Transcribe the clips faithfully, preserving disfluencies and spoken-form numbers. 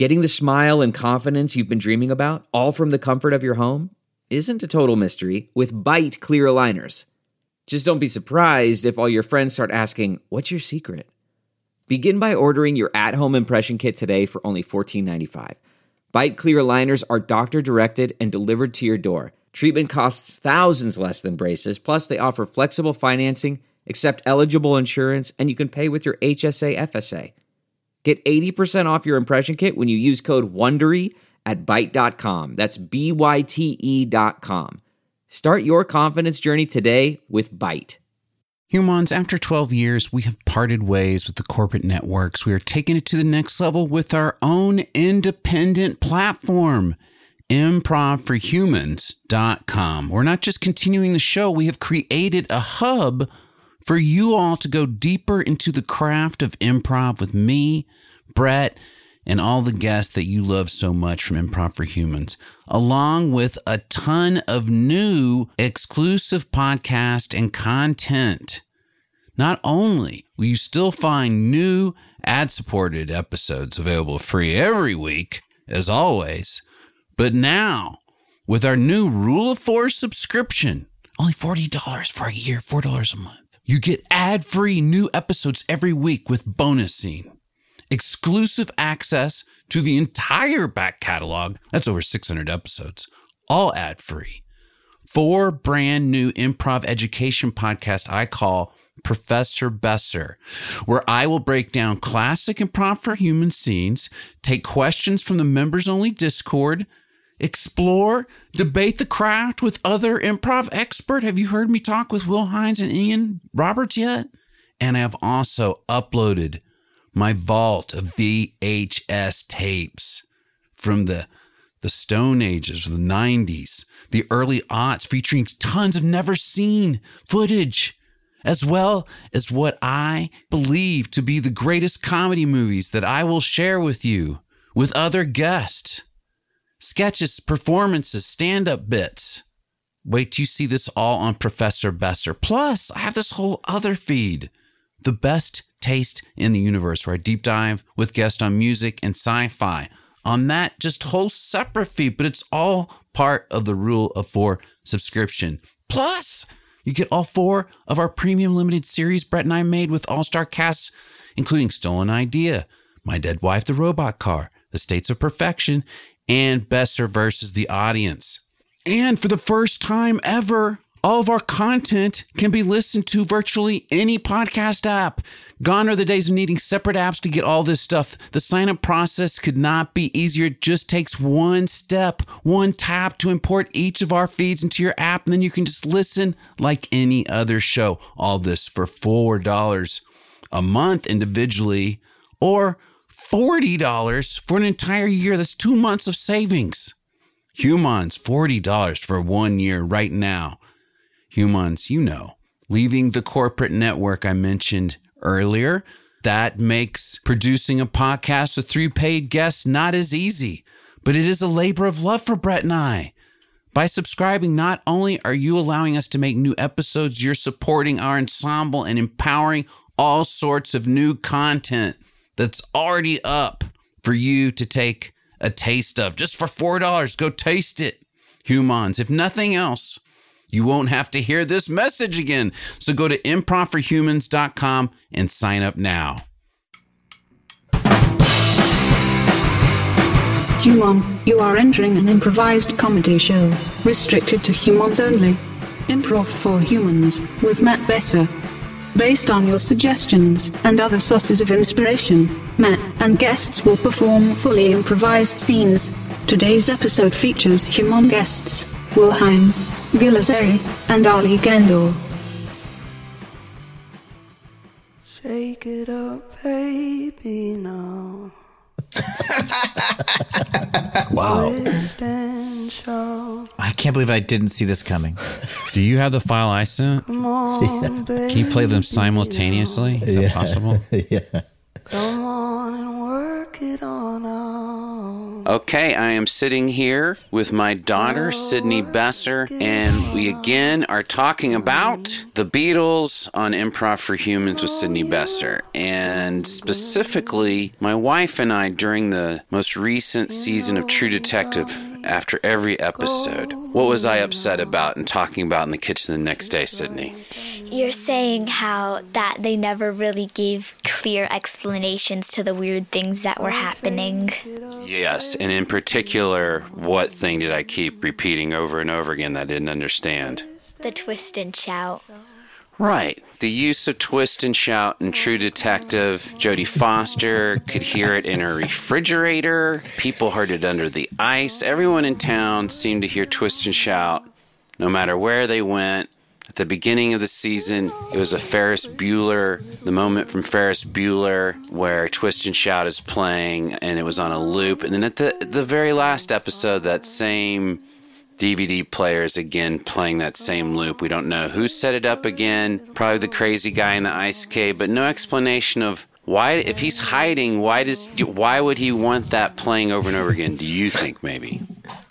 Getting the smile and confidence you've been dreaming about, all from the comfort of your home, isn't a total mystery with Byte clear aligners. Just don't be surprised if all your friends start asking, "What's your secret?" Begin by ordering your at-home impression kit today for only fourteen ninety-five. Byte clear aligners are doctor-directed and delivered to your door. Treatment costs thousands less than braces, plus they offer flexible financing, accept eligible insurance, and you can pay with your H S A F S A. Get eighty percent off your impression kit when you use code WONDERY at byte dot com. That's B Y T E dot com. Start your confidence journey today with Byte. Humans, after twelve years, we have parted ways with the corporate networks. We are taking it to the next level with our own independent platform, improv for humans dot com. We're not just continuing the show, we have created a hub for you all to go deeper into the craft of improv with me, Brett, and all the guests that you love so much from Improv for Humans, along with a ton of new exclusive podcast and content. Not only will you still find new ad-supported episodes available free every week, as always, but now, with our new Rule of Four subscription, only forty dollars for a year, four dollars a month, you get ad-free new episodes every week with bonus scene. Exclusive access to the entire back catalog. That's over six hundred episodes, all ad-free. Four brand new improv education podcasts I call Professor Besser, where I will break down classic improv for human scenes, take questions from the members-only Discord, explore, debate the craft with other improv experts. Have you heard me talk with Will Hines and Ian Roberts yet? And I have also uploaded my vault of V H S tapes from the, the Stone Ages, the nineties, the early aughts, featuring tons of never seen footage, as well as what I believe to be the greatest comedy movies that I will share with you with other guests. Sketches, performances, stand-up bits. Wait till you see this all on Professor Besser. Plus, I have this whole other feed, The Best Taste in the Universe, where I deep dive with guests on music and sci-fi. On that just whole separate feed, but it's all part of the Rule of Four subscription. Plus, you get all four of our premium limited series Brett and I made with all-star casts, including Stolen Idea, My Dead Wife, The Robot Car, The States of Perfection, and Besser versus the Audience. And for the first time ever, all of our content can be listened to virtually any podcast app. Gone are the days of needing separate apps to get all this stuff. The sign-up process could not be easier. It just takes one step, one tap to import each of our feeds into your app, and then you can just listen like any other show. All this for four dollars a month individually, or forty dollars for an entire year. That's two months of savings. Humans, forty dollars for one year right now. Humans, you know, leaving the corporate network I mentioned earlier, that makes producing a podcast with three paid guests not as easy, but it is a labor of love for Brett and I. By subscribing, not only are you allowing us to make new episodes, you're supporting our ensemble and empowering all sorts of new content that's already up for you to take a taste of. Just for four dollars, go taste it. Humans, if nothing else, you won't have to hear this message again. So go to improv for humans dot com and sign up now. Human, you are entering an improvised comedy show, restricted to humans only. Improv for Humans, with Matt Besser. Based on your suggestions and other sources of inspiration, Matt and guests will perform fully improvised scenes. Today's episode features human guests Will Hines, Gil Azeri, and Ali Gandor. Shake it up, baby, now. Wow. I can't believe I didn't see this coming. Do you have the file I sent? Come on, baby. Can you play them simultaneously? Is that Yeah. possible? Yeah. Come on and work it on out. Okay, I am sitting here with my daughter, Sydney Besser, and we again are talking about the Beatles on Improv for Humans with Sydney Besser. And specifically, my wife and I, during the most recent season of True Detective, after every episode, what was I upset about and talking about in the kitchen the next day, Sydney? You're saying how that they never really gave clear explanations to the weird things that were happening. Yes, and in particular, what thing did I keep repeating over and over again that I didn't understand? The twist and shout. Right. The use of twist and shout in True Detective. Jodie Foster could hear it in her refrigerator. People heard it under the ice. Everyone in town seemed to hear twist and shout no matter where they went. At the beginning of the season, it was a Ferris Bueller, the moment from Ferris Bueller where Twist and Shout is playing, and it was on a loop. And then at the the very last episode, that same D V D player is again playing that same loop. We don't know who set it up again, probably the crazy guy in the ice cave, but no explanation of why, if he's hiding, why does why would he want that playing over and over again, do you think maybe?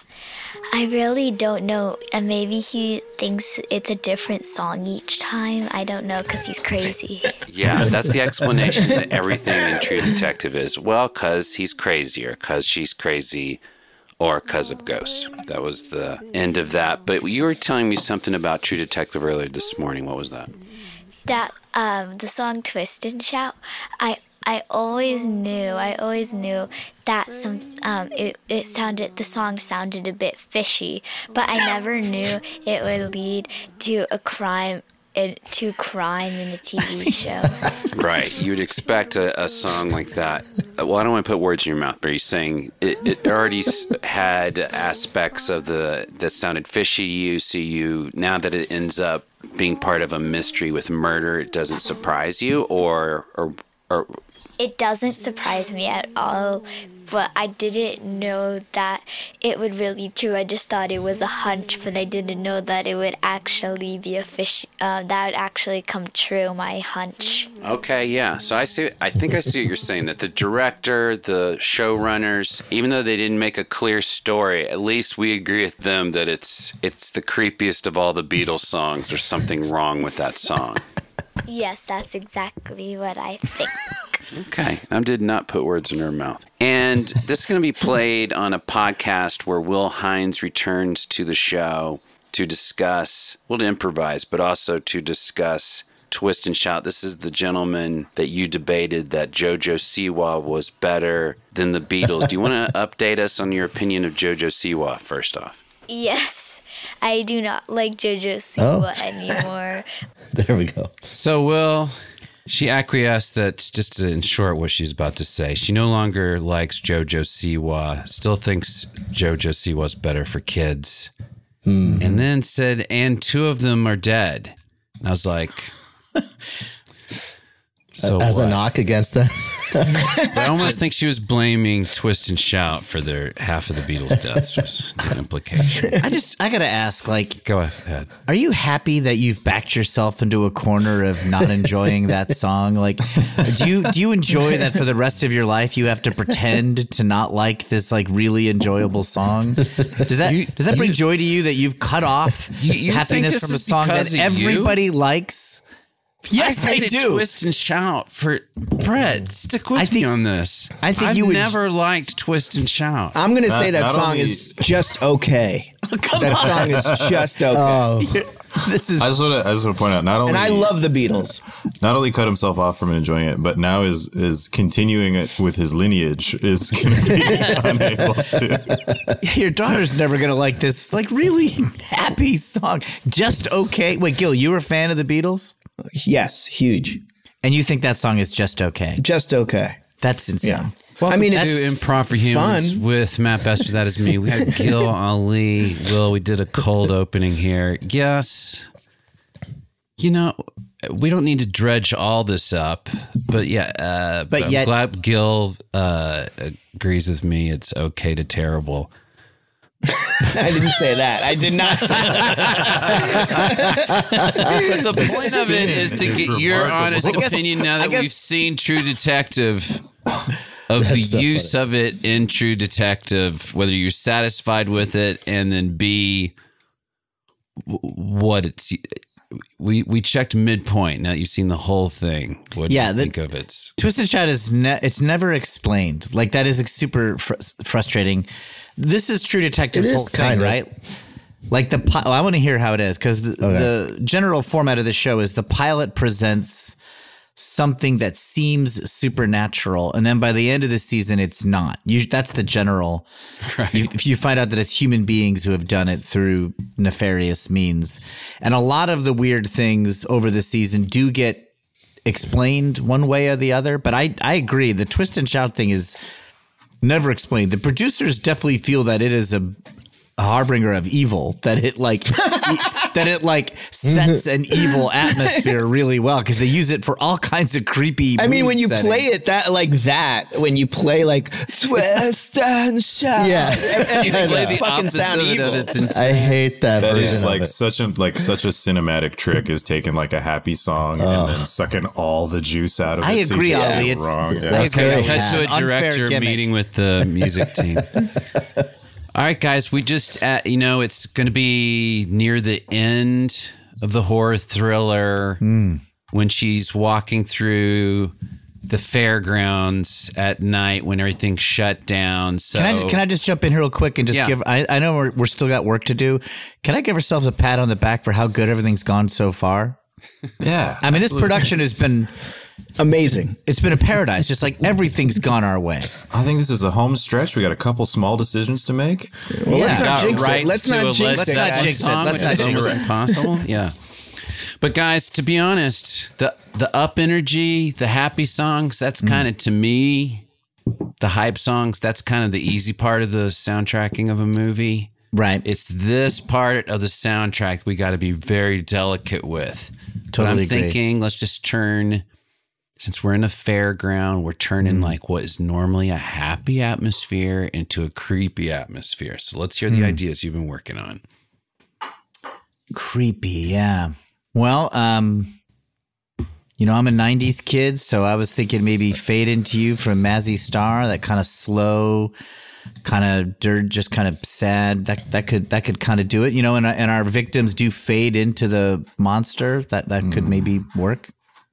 I really don't know. And maybe he thinks it's a different song each time. I don't know, because he's crazy. Yeah, that's the explanation that everything in True Detective is. Well, because he's crazy, or because she's crazy, or because of ghosts. That was the end of that. But you were telling me something about True Detective earlier this morning. What was that? That, um, the song Twist and Shout, I I always knew, I always knew that some, um, it, it sounded, the song sounded a bit fishy, but I never knew it would lead to a crime, to crime in a T V show. Right. You'd expect a, a song like that. Well, I don't want to put words in your mouth, but are you saying it, it already had aspects of the, that sounded fishy to you, so you, now that it ends up being part of a mystery with murder, it doesn't surprise you, or, or, or It doesn't surprise me at all, but I didn't know that it would really be true. I just thought it was a hunch, but I didn't know that it would actually be a fish. Uh, that would actually come true. My hunch. Okay, yeah. So I see. I think I see what you're saying. That the director, the showrunners, even though they didn't make a clear story, at least we agree with them that it's it's the creepiest of all the Beatles songs. There's something wrong with that song. Yes, that's exactly what I think. Okay, I did not put words in her mouth. And this is going to be played on a podcast where Will Hines returns to the show to discuss, well, to improvise, but also to discuss Twist and Shout. This is the gentleman that you debated that JoJo Siwa was better than the Beatles. Do you want to update us on your opinion of JoJo Siwa, first off? Yes, I do not like JoJo Siwa Oh. anymore. There we go. So, Will, she acquiesced that, just in short, what she's about to say. She no longer likes JoJo Siwa, still thinks JoJo Siwa's better for kids. Mm. And then said, and two of them are dead. And I was like, so As what? a knock against them. I almost think she was blaming Twist and Shout for their half of the Beatles' deaths, was the implication. I just, I gotta ask, like, Go ahead. are you happy that you've backed yourself into a corner of not enjoying that song? Like, do you do you enjoy that for the rest of your life you have to pretend to not like this like really enjoyable song? Does that You- does that bring you- joy to you that you've cut off You- you think happiness this from a is song because that of you? everybody likes? Yes, I, hated do. Twist and Shout for Brett. Stick with I think- me on this. I think I've you would- never liked Twist and Shout. I'm going to say Not- that not song only- is just okay. Come That on. song is just okay. Oh, This is I just want to I just want to point out not only and I love the Beatles. not only cut himself off from enjoying it, but now is is continuing it with his lineage is going to be unable to. your daughter's never gonna like this like really happy song. Just okay. Wait, Gil, you were a fan of the Beatles, Yes, huge. and you think that song is just okay? Just okay. That's insane. Yeah. Welcome I mean, to it's Improv for Humans fun. with Matt Bester. That is me. We have Gil, Ali, Will. We did a cold opening here. Yes. You know, we don't need to dredge all this up, but yeah. Uh, But I'm yet- glad Gil uh, agrees with me. It's okay to terrible. I didn't say that. I did not say that. But the point of it is to is get your remarkable. honest I guess- opinion now I that guess- we've seen True Detective. of the so use funny. of it in True Detective, whether you're satisfied with it, and then B, w- what it's. We we checked midpoint. Now that you've seen the whole thing. What Yeah, do you the- think of it? Twist and Shout is ne- it's never explained. Like that is super fr- frustrating. This is True Detective's It is whole thing, kind of. right? Like the pi- oh, I want to hear how it is because the, Okay. the general format of the show is the pilot presents something that seems supernatural, and then by the end of the season, it's not. You, that's the general. Right. You, if you find out that it's human beings who have done it through nefarious means, and a lot of the weird things over the season do get explained one way or the other. But I, I agree. The Twist and Shout thing is never explained. The producers definitely feel that it is a, a harbinger of evil. That it like e- that it like sets an evil atmosphere really well because they use it for all kinds of creepy. I mean, mood when you settings. play it that like that, when you play like Twist and Shout, Yeah. you I play know. the fucking sound Opposite of evil. its intent. I hate that, That version is like of it. such a like such a cinematic trick is taking like a happy song and then sucking all the juice out of it. I so you agree, just Ollie. get it It's- wrong. Yeah. That's Okay, very cut bad. to a Unfair director gimmick. meeting with the music team. All right, guys, we just, uh, you know, it's going to be near the end of the horror thriller when she's walking through the fairgrounds at night when everything's shut down. So Can I can I just jump in here real quick and just Yeah. give? I, I know we're we're still got work to do. Can I give ourselves a pat on the back for how good everything's gone so far? Yeah. I mean, this production has been Amazing. it's been a paradise. Just like everything's gone our way. I think this is the home stretch. We got a couple small decisions to make. Well, Yeah. let's not got jinx it. rights Let's to not a jinx Led it. Let's not Zeppelin jinx it. song, Let's which not is jinx almost it. impossible. Yeah. But guys, to be honest, the the up energy, the happy songs, that's kind of to me, the hype songs, that's kind of the easy part of the soundtracking of a movie. Right. It's this part of the soundtrack we got to be very delicate with. But Totally I'm agree. thinking, let's just turn, since we're in a fairground, we're turning like what is normally a happy atmosphere into a creepy atmosphere. So let's hear the ideas you've been working on. Creepy, yeah. Well, um, you know, I'm a nineties kid, so I was thinking maybe Fade Into You from Mazzy Star, that kind of slow, kind of dirt, just kind of sad. That that could that could kind of do it, you know. And and our victims do fade into the monster. That that could maybe work.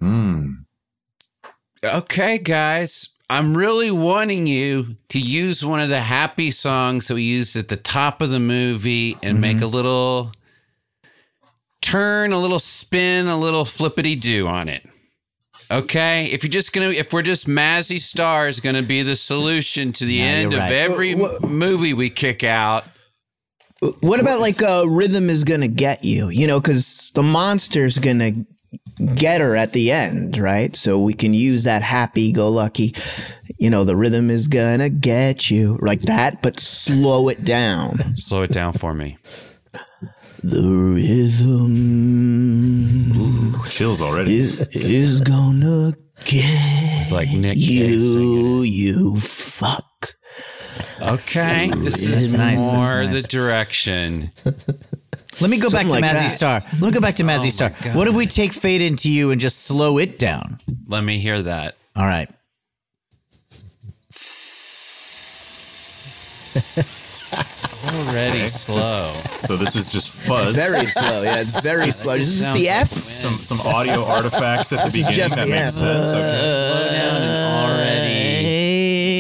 Okay, guys. I'm really wanting you to use one of the happy songs that we used at the top of the movie and make a little turn, a little spin, a little flippity do on it. Okay? If you're just gonna, if we're just Mazzy Star is gonna be the solution to the No, end you're of right. every Wha- wha- movie we kick out. What about like uh, Rhythm Is Gonna Get You? You know, because the monster's gonna get her at the end, right? So we can use that happy-go-lucky, you know, the rhythm is gonna get you, like that, but slow it down. Slow it down for me. The rhythm Chills already. is, is gonna get It's like Nick Cage singing you, you fuck. Okay, this is nice, this is more nice. the direction. Let me go back to Something like Mazzy that. Star. Let me go back to Mazzy Oh Star. my God. What if we take Fade Into You and just slow it down? Let me hear that. All right. Already slow. So this is just fuzz. Very slow. Yeah, it's very slow. Is this Sounds the like F? some some audio artifacts at the beginning just that the makes F. sense. Okay. Slow down and already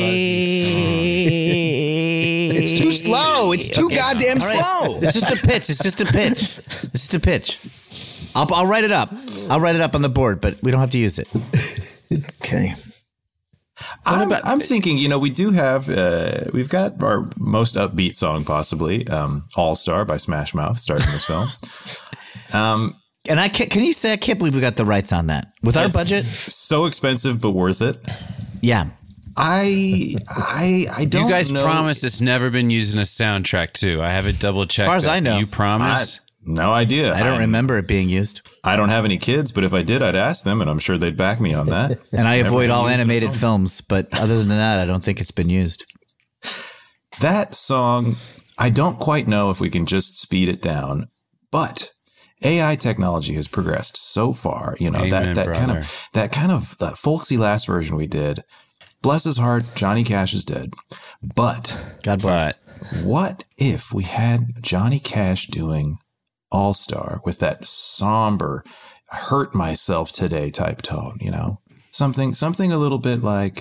fuzzy It's too slow. It's too goddamn All right. slow. It's just a pitch. It's just a pitch. It's just a pitch. I'll, I'll write it up. I'll write it up on the board, but we don't have to use it. Okay. I'm, I'm thinking, you know, we do have, uh, we've got our most upbeat song possibly, um, All Star by Smash Mouth, starting this film. Um, And I can't, can you say I can't believe we got the rights on that with our it's budget? so expensive, but worth it. Yeah. I, I, I don't You guys know. promised it's never been used in a soundtrack, too. I have it double checked. As far as that. I know. You I, promise? no idea. I don't I'm- remember it being used. I don't have any kids, but if I did, I'd ask them, and I'm sure they'd back me on that. And I Never avoid been all used in a animated film. films, but other than that, I don't think it's been used. That song, I don't quite know if we can just speed it down, but A I technology has progressed so far. You know, Amen, that, that kind brother. of that kind of that folksy last version we did bless his heart, Johnny Cash is dead. But God bless. What if we had Johnny Cash doing All Star with that somber, hurt myself today type tone, you know? Something something a little bit like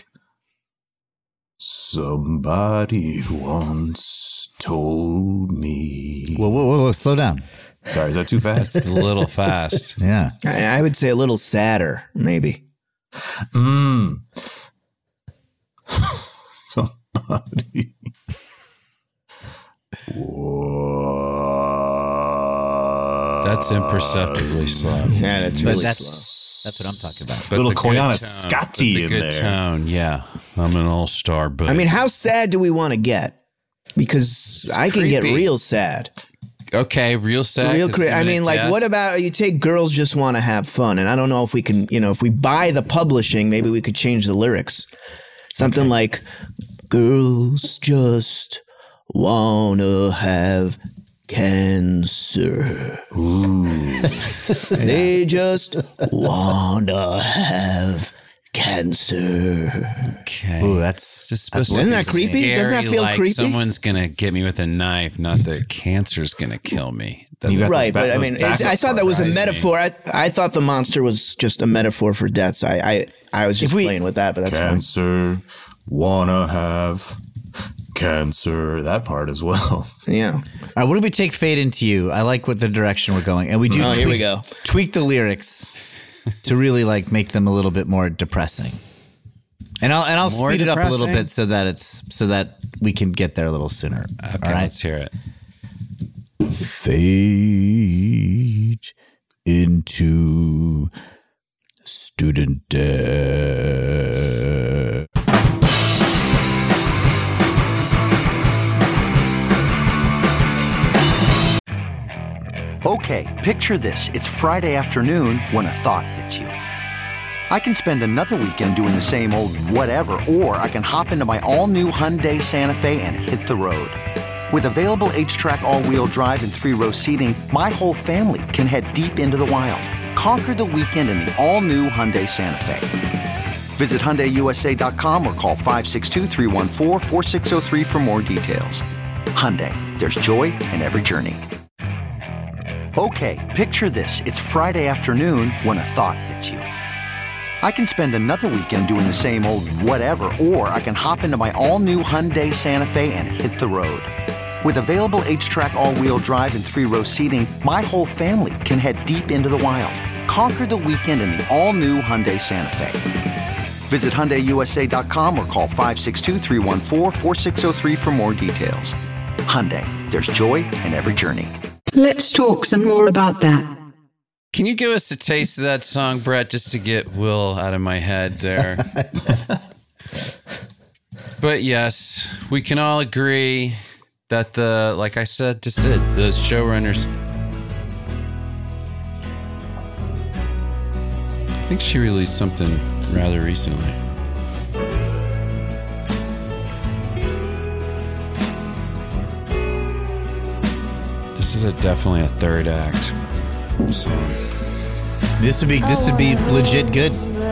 somebody once told me. Whoa, whoa, whoa, whoa, slow down. Sorry, is that too fast? It's a little fast. Yeah. I, I would say a little sadder, maybe. Mm. Somebody. That's imperceptibly slow. Yeah, that's really But that's slow. that's what I'm talking about. But Little the good Koyana tone, Scotty but the in good there. tone, yeah. I'm an all-star, but I mean, how sad do we want to get? Because It's I can get creepy. real sad. okay, real sad. Real 'cause cre- I imminent mean, like, death. what about you take Girls Just Want to Have Fun? And I don't know if we can, you know, if we buy the publishing, maybe we could change the lyrics. Something like, Girls Just Want to Have Cancer. Ooh. They just want to have cancer. Okay. Ooh, that's It's just supposed Isn't to that be creepy? scary, Doesn't that feel like creepy? Someone's gonna get me with a knife, not that cancer's gonna kill me. That- You got Right, those but back- I those mean, it's, backup I thought that was a songs. metaphor. I, I thought the monster was just a metaphor for death. So I, I, I was just If we- playing with that, but that's fine. Cancer, wanna have cancer. That part as well. Yeah. All right, what if we take Fade Into You? I like what the direction we're going. And we do Oh, tweak, here we go. tweak the lyrics to really like make them a little bit more depressing. And I'll and I'll More speed it up a little depressing? bit so that it's so that we can get there a little sooner. Okay, All right. let's hear it. Fade into student debt. Okay, picture this. It's Friday afternoon when a thought hits you. I can spend another weekend doing the same old whatever, or I can hop into my all-new Hyundai Santa Fe and hit the road. With available H-Track all-wheel drive and three-row seating, my whole family can head deep into the wild. Conquer the weekend in the all-new Hyundai Santa Fe. Visit Hyundai U S A dot com or call five six two, three one four, four six zero three for more details. Hyundai, there's joy in every journey. Okay, picture this. It's Friday afternoon when a thought hits you. I can spend another weekend doing the same old whatever, or I can hop into my all-new Hyundai Santa Fe and hit the road. With available H-Track all-wheel drive and three-row seating, my whole family can head deep into the wild. Conquer the weekend in the all-new Hyundai Santa Fe. Visit Hyundai U S A dot com or call five six two, three one four, four six zero three for more details. Hyundai, there's joy in every journey. Let's talk some more about that. Can you give us a taste of that song, Brett, just to get Will out of my head there? But yes, we can all agree that the, like I said to Sid, the showrunners. I think she released something rather recently. This is a, definitely a third act song. This would be this would be legit good.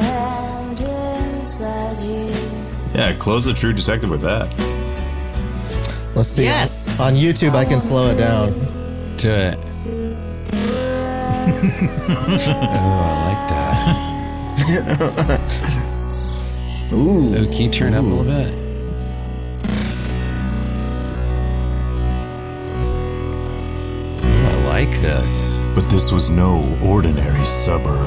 Yeah, close the True Detective with that. Let's see. Yes. On YouTube, I can slow it down. To it. Oh, I like that. Ooh. Oh, can you turn it up a little bit? Ooh, I like this. But this was no ordinary suburb.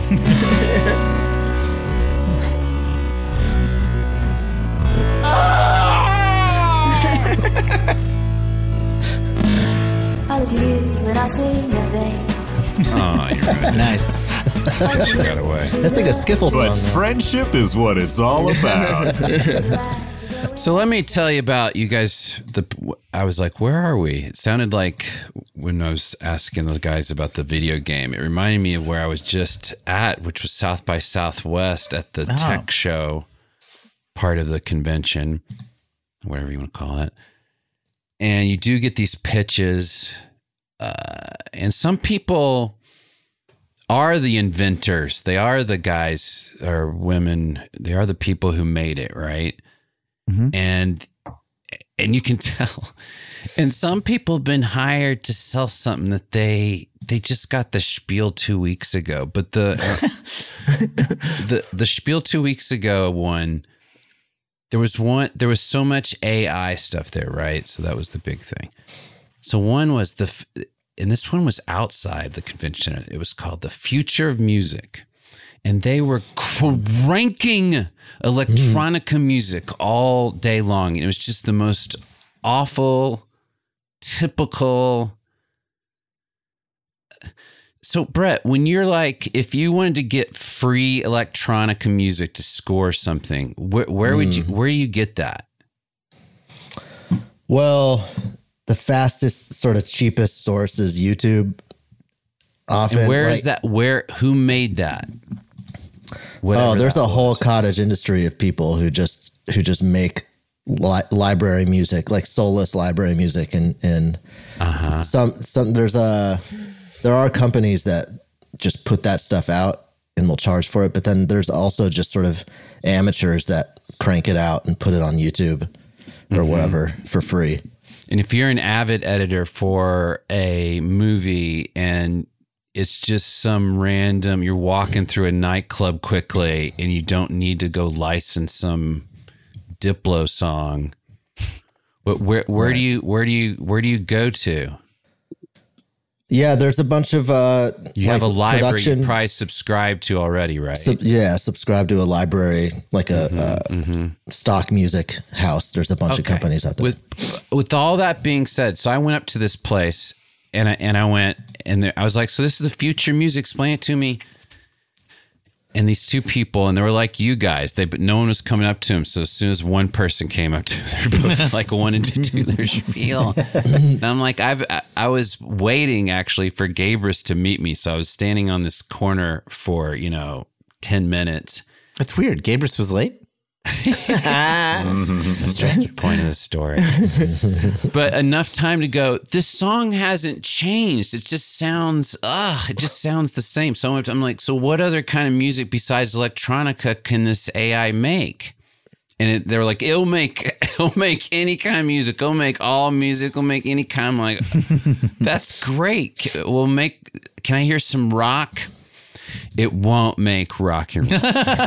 How do you when I say nothing? Oh, you're right. Nice. She got away. That's like a skiffle song. But now. friendship is what it's all about. So let me tell you about you guys. The I was like, where are we? It sounded like when I was asking those guys about the video game. It reminded me of where I was just at, which was South by Southwest at the Oh. tech show, part of the convention, whatever you want to call it. And you do get these pitches, uh, and some people are the inventors. They are the guys or women. They are the people who made it, right? Mm-hmm. And and you can tell. And some people have been hired to sell something that they they just got the spiel two weeks ago. But the the the spiel two weeks ago one, there was one. There was so much A I stuff there, right? So that was the big thing. So one was the. And this one was outside the convention. It was called The Future of Music. And they were cranking electronica mm. music all day long. And it was just the most awful, typical. So, Brett, when you're like, if you wanted to get free electronica music to score something, where, where mm. would you, where do you get that? Well, the fastest, sort of cheapest source is YouTube. Often, and where like, is that? Where? Who made that? Whatever oh, there's a was. whole cottage industry of people who just who just make li- library music, like soulless library music, and and uh-huh. some some there's a there are companies that just put that stuff out and will charge for it. But then there's also just sort of amateurs that crank it out and put it on YouTube or mm-hmm. whatever for free. And if you're an avid editor for a movie and it's just some random, you're walking through a nightclub quickly and you don't need to go license some Diplo song, but where where right. do you where do you where do you go to? Yeah, there's a bunch of uh, you like have a library production. You probably subscribe to already, right? Sub, yeah, subscribe to a library, like a mm-hmm, uh, mm-hmm. stock music house. There's a bunch okay. of companies out there. With with all that being said, so I went up to this place and I and I went and there, I was like, so this is the future music. Explain it to me. And these two people, and they were like you guys, they but no one was coming up to him. So as soon as one person came up to them, they were both like wanted to do their spiel. And I'm like, I've I, I was waiting actually for Gabrus to meet me. So I was standing on this corner for, you know, ten minutes. That's weird. Gabrus was late. That's just the point of the story. But enough time to go, this song hasn't changed. It just sounds, ugh, it just sounds the same. So I'm like, so what other kind of music besides electronica can this A I make? And it, they're like, it'll make, it'll make any kind of music. It'll make all music. It'll make any kind. I'm like, that's great. We'll make, can I hear some rock? It won't make rock and roll.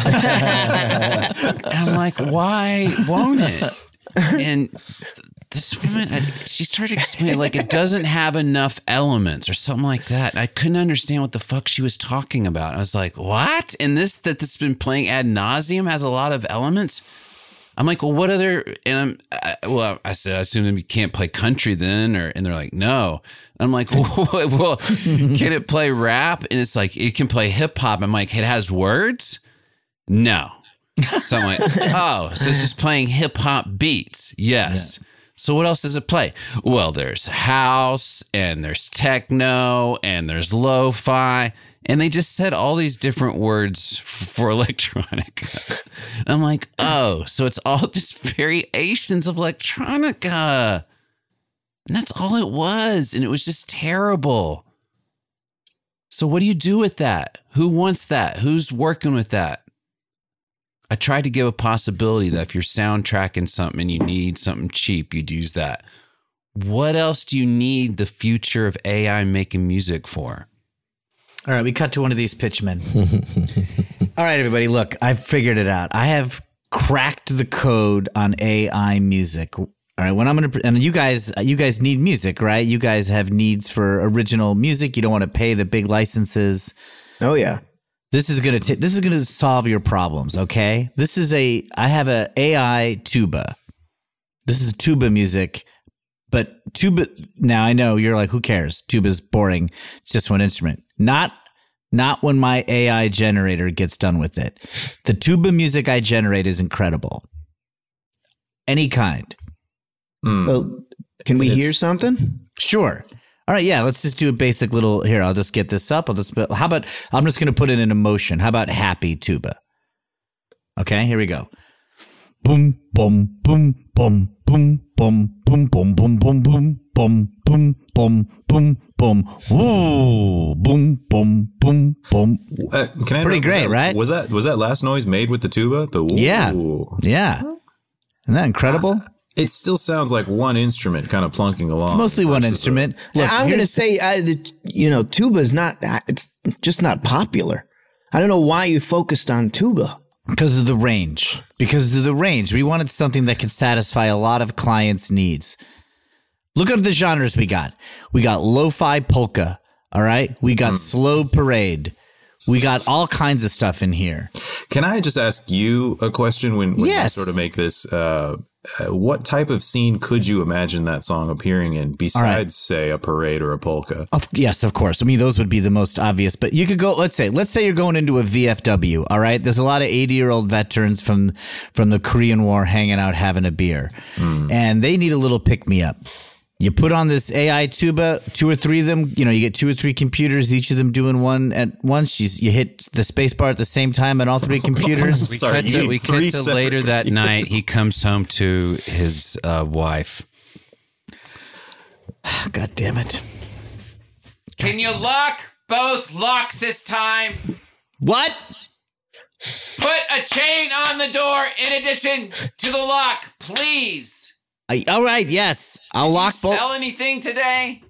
I'm like, why won't it? And this woman, I, she started explaining, like, it doesn't have enough elements or something like that. I couldn't understand what the fuck she was talking about. I was like, what? And this that this has been playing ad nauseum has a lot of elements. I'm like, well, what other? And I'm, I, well, I said, I assume you can't play country then, or and they're like, no. I'm like, well, can it play rap? And it's like, it can play hip hop. I'm like, it has words? No. So I'm like, oh, so it's just playing hip hop beats. Yes. Yeah. So what else does it play? Well, there's house and there's techno and there's lo-fi. And they just said all these different words for electronica. I'm like, oh, so it's all just variations of electronica. And that's all it was. And it was just terrible. So what do you do with that? Who wants that? Who's working with that? I tried to give a possibility that if you're soundtracking something and you need something cheap, you'd use that. What else do you need the future of A I making music for? All right, we cut to one of these pitchmen. All right, everybody, look, I've figured it out. I have cracked the code on A I music. All right, when I'm gonna, and you guys, you guys need music, right? You guys have needs for original music. You don't want to pay the big licenses. Oh yeah, this is gonna, t- this is gonna solve your problems. Okay, this is a, I have a A I tuba. This is tuba music, but tuba. Now I know you're like, who cares? Tuba's boring. It's just one instrument. Not, not when my A I generator gets done with it. The tuba music I generate is incredible. Any kind. Mm. Well, can we it's, hear something? Sure. All right. Yeah. Let's just do a basic little here. I'll just get this up. I'll just, how about, I'm just going to put it in emotion. How about happy tuba? Okay. Here we go. Boom, boom, boom, boom, boom, boom, boom, boom, boom, boom, boom, boom, boom, boom, boom, boom, boom, whoa, boom, boom, boom, boom. Uh, can I Pretty interrupt? great, was that, right? Was that was that last noise made with the tuba? The woo? Yeah, yeah. Isn't that incredible? Uh, it still sounds like one instrument kind of plunking along. It's mostly one instrument. Look, I'm going to say, uh, the, you know, tuba's not, it's just not popular. I don't know why you focused on tuba. Because of the range. Because of the range. We wanted something that could satisfy a lot of clients' needs. Look at the genres we got. We got lo-fi polka, all right? We got mm. slow parade. We got all kinds of stuff in here. Can I just ask you a question when, when yes. you sort of make this? Uh, uh, what type of scene could you imagine that song appearing in besides, right. say, a parade or a polka? Of, yes, of course. I mean, those would be the most obvious. But you could go, let's say, let's say you're going into a V F W, all right? There's a lot of eighty-year-old veterans from, from the Korean War hanging out having a beer. Mm. And they need a little pick-me-up. You put on this A I tuba, two or three of them, you know, you get two or three computers, each of them doing one at once. You, you hit the space bar at the same time on all three computers. we Sorry, cut to, we cut to later that computers. night. He comes home to his uh, wife. God damn it. Can you lock both locks this time? What? Put a chain on the door in addition to the lock, please. I, all right, yes. I'll Did lock you both. Sell anything today?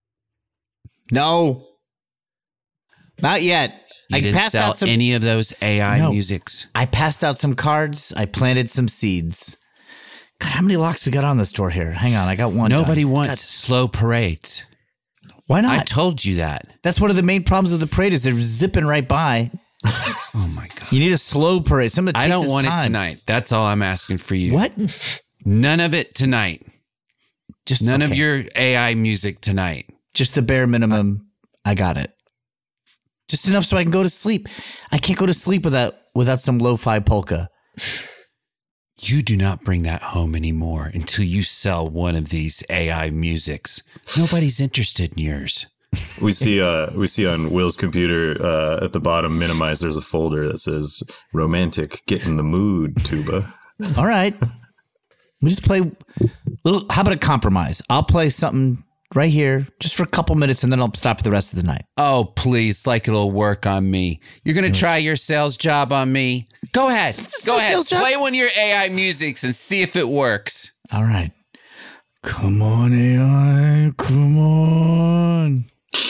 No. Not yet. You I didn't passed sell out some any of those A I no. musics. I passed out some cards. I planted some seeds. God, how many locks we got on the store here? Hang on, I got one. Nobody done. wants God. slow parades. Why not? I told you that. That's one of the main problems of the parade is they're zipping right by. Oh my God. You need a slow parade. Something that takes I don't its want time. it tonight. That's all I'm asking for you. What? None of it tonight. Just none okay. of your A I music tonight. Just the bare minimum. I got it. Just enough so I can go to sleep. I can't go to sleep without without some lo-fi polka. You do not bring that home anymore until you sell one of these A I musics. Nobody's interested in yours. We see uh we see on Will's computer uh, at the bottom minimize. There's a folder that says "Romantic Get in the Mood" tuba. All right. We just play little. How about a compromise? I'll play something right here just for a couple minutes and then I'll stop for the rest of the night. Oh, please, like it'll work on me. You're going to try your sales job on me? Go ahead. Go ahead. Play one of your A I musics and see if it works. All right. Come on, A I. Come on.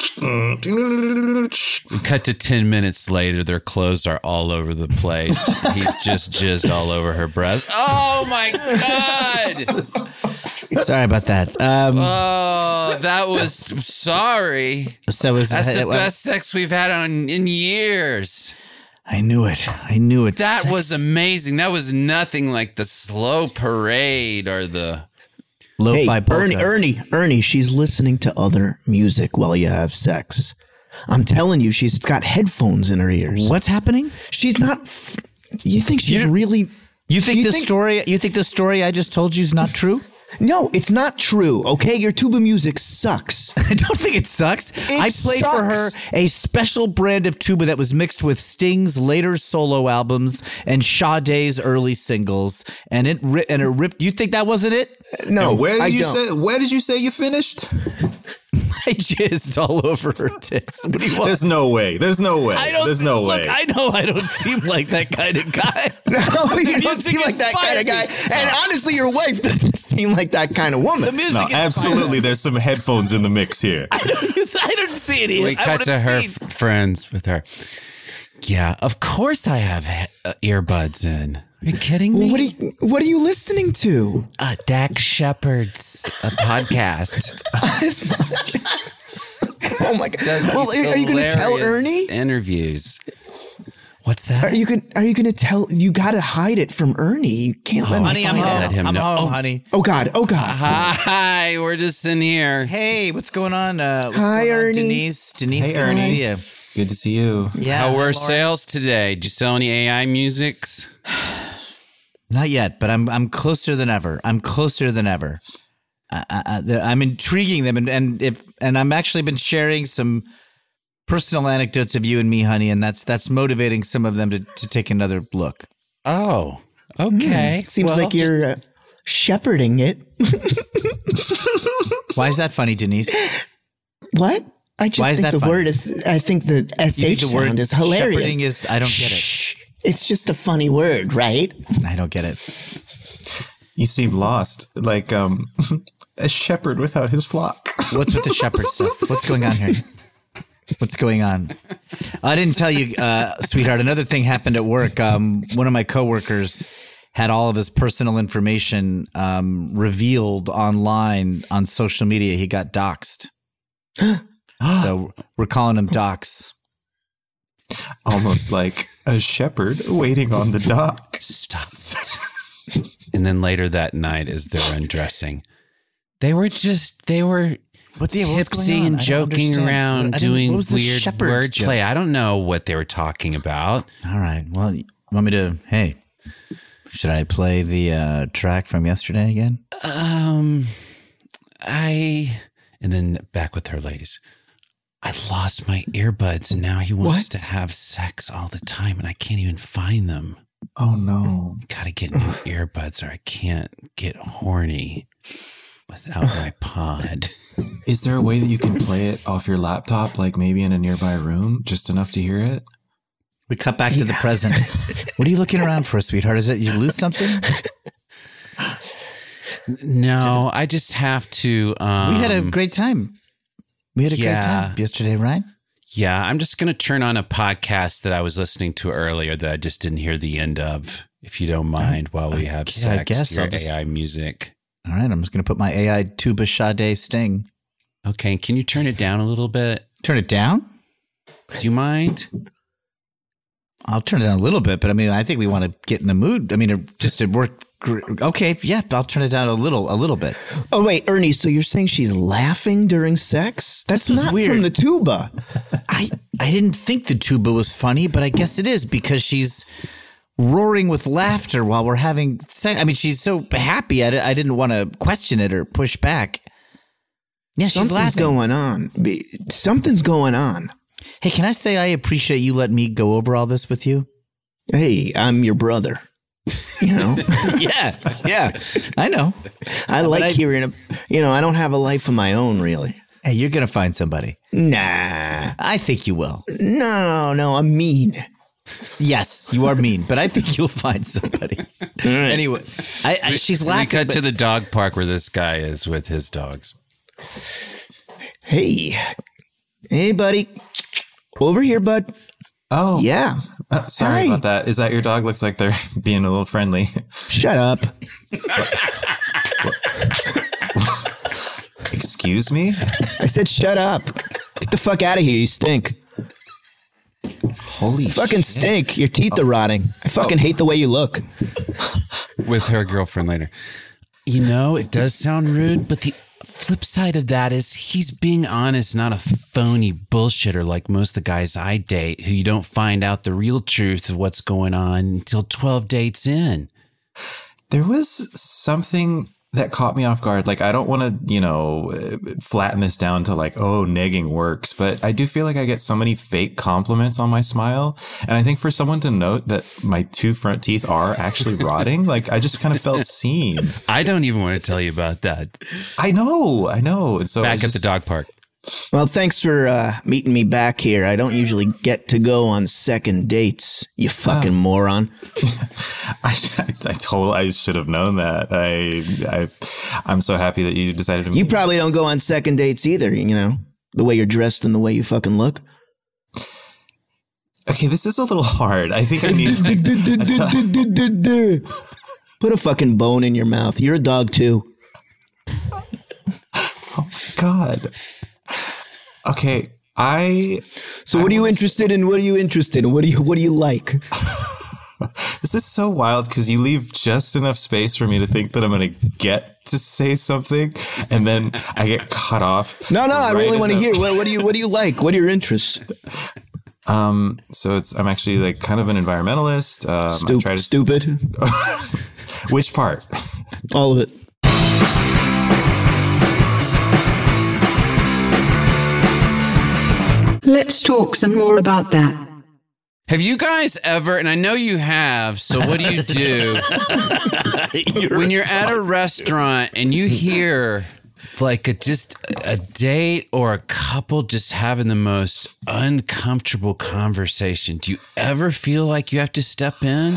Cut to ten minutes later, their clothes are all over the place. He's just jizzed all over her breast. Oh my God! Sorry about that. Um, oh, that was sorry. So was, That's the was, best sex we've had on in years. I knew it. I knew it. That Sex. was amazing. That was nothing like the slow parade or the lo-fi hey, polka. Ernie, Ernie, Ernie, she's listening to other music while you have sex. I'm telling you, she's got headphones in her ears. What's happening? She's not. F- you think she's you, really? You think you the think, story? You think the story I just told you is not true? No, it's not true. Okay, your tuba music sucks. I don't think it sucks. It I played sucks. for her a special brand of tuba that was mixed with Sting's later solo albums and Sade's early singles, and it ri- and it ripped. You think that wasn't it? No. And where did I you don't. say? Where did you say you finished? I jizzed all over her tits. What do you want? There's no way. There's no way. I don't. There's no look, way. I know I don't seem like that kind of guy. No, you don't music seem like that kind of guy. inspired me. And honestly, your wife doesn't seem like that kind of woman. The music No, inspired absolutely. me. There's some headphones in the mix here. I don't, I don't see it. We I cut to her seen. f- friends with her. Yeah, of course I have he- uh, earbuds in. Are you kidding me? What are you, what are you listening to? Uh, Dax Shepard's a podcast. Oh my god! Does Well, these are, are you going to tell hilarious Ernie? Interviews. What's that? Are you going? Are you going to tell? You got to hide it from Ernie. You can't let Honey, him I'm find home. out. Let him I'm know. home, Oh. honey. Oh god! Oh god! Hi, we're just in here. Hey, what's going on? Uh, what's Hi, going on? Ernie. Denise. Denise, Hey, good to Ernie. see you. Good to see you. Yeah. How hi, were Laura. sales today? Did you sell any A I musics? Not yet, but I'm I'm closer than ever. I'm closer than ever. I, I, I'm intriguing them, and, and if and I'm actually been sharing some personal anecdotes of you and me, honey, and that's that's motivating some of them to, to take another look. Oh, okay. Seems Well, like you're uh, shepherding it. Why is that funny, Denise? What? I just Why is think that the funny? word is, I think the S You think H the word sound is hilarious. shepherding is, I don't get it. It's just a funny word, right? I don't get it. You seem lost, like um, a shepherd without his flock. What's with the shepherd stuff? What's going on here? What's going on? I didn't tell you, uh, sweetheart. Another thing happened at work. Um, one of my coworkers had all of his personal information um, revealed online on social media. He got doxxed. So we're calling him Dox. Almost like a shepherd waiting on the dock. Stop it. And then later that night, as they're undressing, they were just, they were What the- what was going tipsy on? and I don't joking understand. around, I don't- doing what was the weird shepherd wordplay. joke? I don't know what they were talking about. All right. Well, you want me to, hey, should I play the uh, track from yesterday again? Um, I, and then back with her ladies. I lost my earbuds and now he wants What? to have sex all the time and I can't even find them. Oh no. Gotta get new earbuds or I can't get horny without my pod. Is there a way that you can play it off your laptop, like maybe in a nearby room, just enough to hear it? We cut back to the present. What are you looking around for, sweetheart? Is it you lose something? No, I just have to. Um, We had a great time. We had a yeah. great time yesterday, right? Yeah, I'm just going to turn on a podcast that I was listening to earlier that I just didn't hear the end of, if you don't mind, while we have Okay, sex. I guess your I'll just- A I music. All right, I'm just going to put my A I tuba Sade sting. Okay, can you turn it down a little bit? Turn it down? Do you mind? I'll turn it down a little bit, but I mean, I think we want to get in the mood. I mean, it just it worked. gr- Okay, yeah, I'll turn it down a little, a little bit. Oh, wait, Ernie, so you're saying she's laughing during sex? That's This was not weird. from the tuba. I I didn't think the tuba was funny, but I guess it is because she's roaring with laughter while we're having sex. I mean, she's so happy. I, di- I didn't want to question it or push back. Yeah, she's Something's laughing. going on. Be- Something's going on. Hey, can I say I appreciate you letting me go over all this with you? Hey, I'm your brother. You know? yeah, yeah, I know. I like I- hearing, a, you know, I don't have a life of my own, really. Hey, you're going to find somebody. Nah. I think you will. No, no, I'm mean. Yes, you are mean, but I think you'll find somebody. Anyway, I, I, she's laughing. We cut but- to the dog park where this guy is with his dogs. Hey. Hey, buddy. Over here, bud. Oh, Yeah. Uh, sorry Hi. about that. Is that your dog? Looks like they're being a little friendly. Shut up. Excuse me? I said shut up. Get the fuck out of here. You stink. Holy Fucking shit. stink. Your teeth are rotting. I fucking hate the way you look. With her girlfriend later. You know, it does sound rude, but the flip side of that is he's being honest, not a phony bullshitter like most of the guys I date who you don't find out the real truth of what's going on until twelve dates in. There was something that caught me off guard. Like, I don't want to, you know, uh, flatten this down to like, oh, negging works, but I do feel like I get so many fake compliments on my smile. And I think for someone to note that my two front teeth are actually rotting, like I just kind of felt seen. I don't even want to tell you about that. I know, I know. And so I Back at just- the dog park. Well, thanks for uh, meeting me back here. I don't usually get to go on second dates, you fucking moron. I, I told I should have known that. I, I, I'm so happy that you decided to. You probably don't go on second dates either, you know, the way you're dressed and the way you fucking look. Okay, this is a little hard. I think I need. a t- Put a fucking bone in your mouth. You're a dog too. oh my god. Okay, I. So I what are you was- interested in? What are you interested in? What do you What do you like? This is so wild because you leave just enough space for me to think that I'm going to get to say something, and then I get cut off. No, no, I right really as want to I'm- hear. What, what do you What do you like? What are your interests? Um, so it's I'm actually like kind of an environmentalist. Um, I Stup- try to stupid. Which part? All of it. Let's talk some more about that. Have you guys ever, and I know you have, so what do you do when you're at a restaurant and you hear like a, just a date or a couple just having the most uncomfortable conversation, do you ever feel like you have to step in?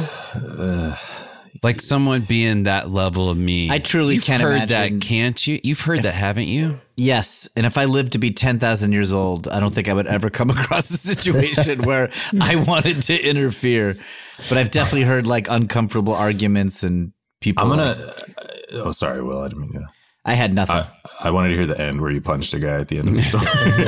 Like someone being that level of me. I truly You've can't heard imagine. that, can't you? You've heard If- that, haven't you? Yes. And if I lived to be ten thousand years old, I don't think I would ever come across a situation where I wanted to interfere. But I've definitely heard like uncomfortable arguments and people. I'm going like, to. Oh, sorry, Will. I didn't mean to. I had nothing. I, I wanted to hear the end where you punched a guy at the end of the story.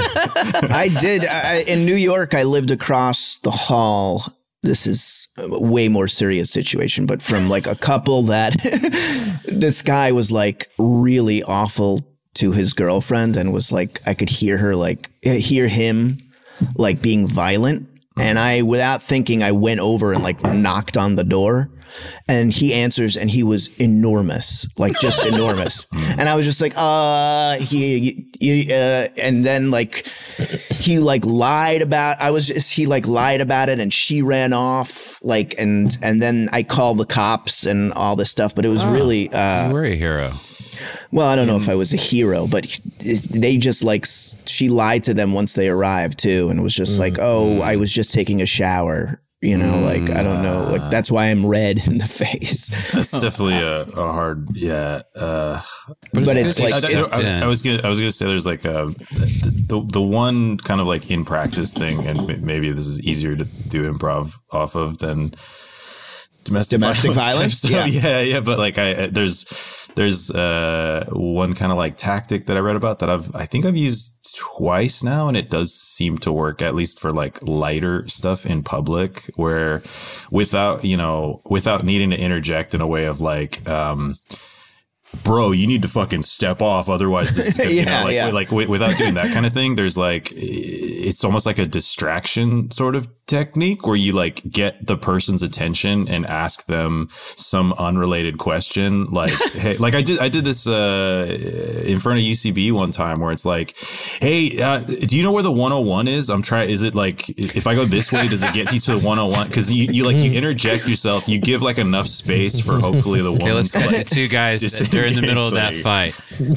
I did. I, in New York, I lived across the hall. This is a way more serious situation, but from like a couple that this guy was like really awful to his girlfriend and was like, I could hear her like, hear him like being violent. And I, without thinking, I went over and like knocked on the door, and he answers, and he was enormous, like just enormous. And I was just like, uh, he, he uh, and then like he like lied about, I was just, he like lied about it, and she ran off, like, and, and then I called the cops and all this stuff, but it was Oh, really, uh, you were a hero. well, I don't know if I was a hero, but they just like, she lied to them once they arrived too. And was just like, oh, I was just taking a shower, you know, like, I don't know. Like, that's why I'm red in the face. That's definitely a, a hard, yeah. Uh, But But it's I, like- I, I, I was gonna, I was gonna say there's like a the the one kind of like in practice thing, and maybe this is easier to do improv off of than domestic Domestic violence. violence? type stuff. Yeah. yeah, yeah. But like, I there's there's uh one kind of like tactic that I read about that I've I think I've used twice now, and it does seem to work, at least for like lighter stuff in public, where without you know without needing to interject in a way of like um bro, you need to fucking step off, otherwise this is gonna, you Yeah, know, like, yeah. like w- without doing that kind of thing. There's like, it's almost like a distraction sort of technique where you like get the person's attention and ask them some unrelated question. Like, hey, like I did, I did this uh, in front of U C B one time where it's like, hey, uh, do you know where the one oh one is? I'm trying, is it like, if I go this way, does it get you to the one oh one? Cause you, you like, you interject yourself, you give like enough space for hopefully the Okay, woman let's to, cut like, to two guys that they're in the middle of that disengage,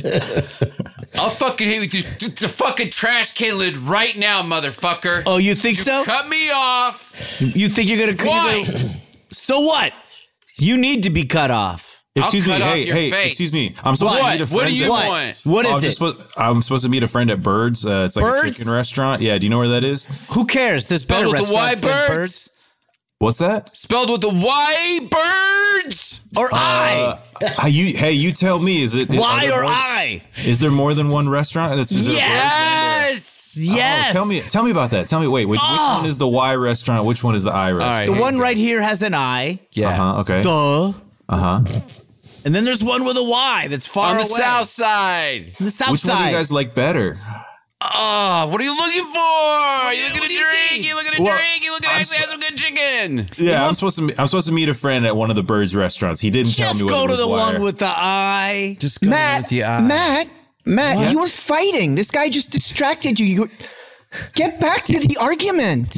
fight. I'll fucking hit you with the, the fucking trash can lid right now, motherfucker. Oh, you think so? Cut me off. You think you're gonna? Why? You're gonna so what? You need to be cut off. Excuse I'll me, cut off hey, your hey, face. excuse me. I'm supposed What? to meet a friend. What do you at- want? What Oh, is I'm it? just supposed, I'm supposed to meet a friend at Birds. Uh, it's like a Birds? chicken restaurant. Yeah, do you know where that is? Who cares? There's better Spelled with the Y, restaurants than birds. What's that? Spelled with the Y, birds. Or I. Uh, you, hey, you tell me. Is it are Y there or more- I? Is there more than one restaurant? That's is it a Birds? Yes. Yes. Oh, tell me, tell me about that. Tell me. Wait, which, which Oh. one is the Y restaurant? Which one is the I right. restaurant? The one right here has an I. Yeah. Uh huh. Okay. Duh. Uh huh. And then there's one with a Y that's far On the away. south side. On the south Which side. one do you guys like better? Oh, what are you looking for? Are you looking what at do a you drink? think? You looking at a Well, drink? You looking at I'm actually have some good chicken? Yeah, I'm supposed to. meet- I'm supposed to meet a friend at one of the Birds restaurants. He didn't tell Just me. go whether to it the was one wire. with the I. Just go Matt, with the eye. Matt, Matt, What? you were fighting. This guy just distracted you. You were, get back to the argument.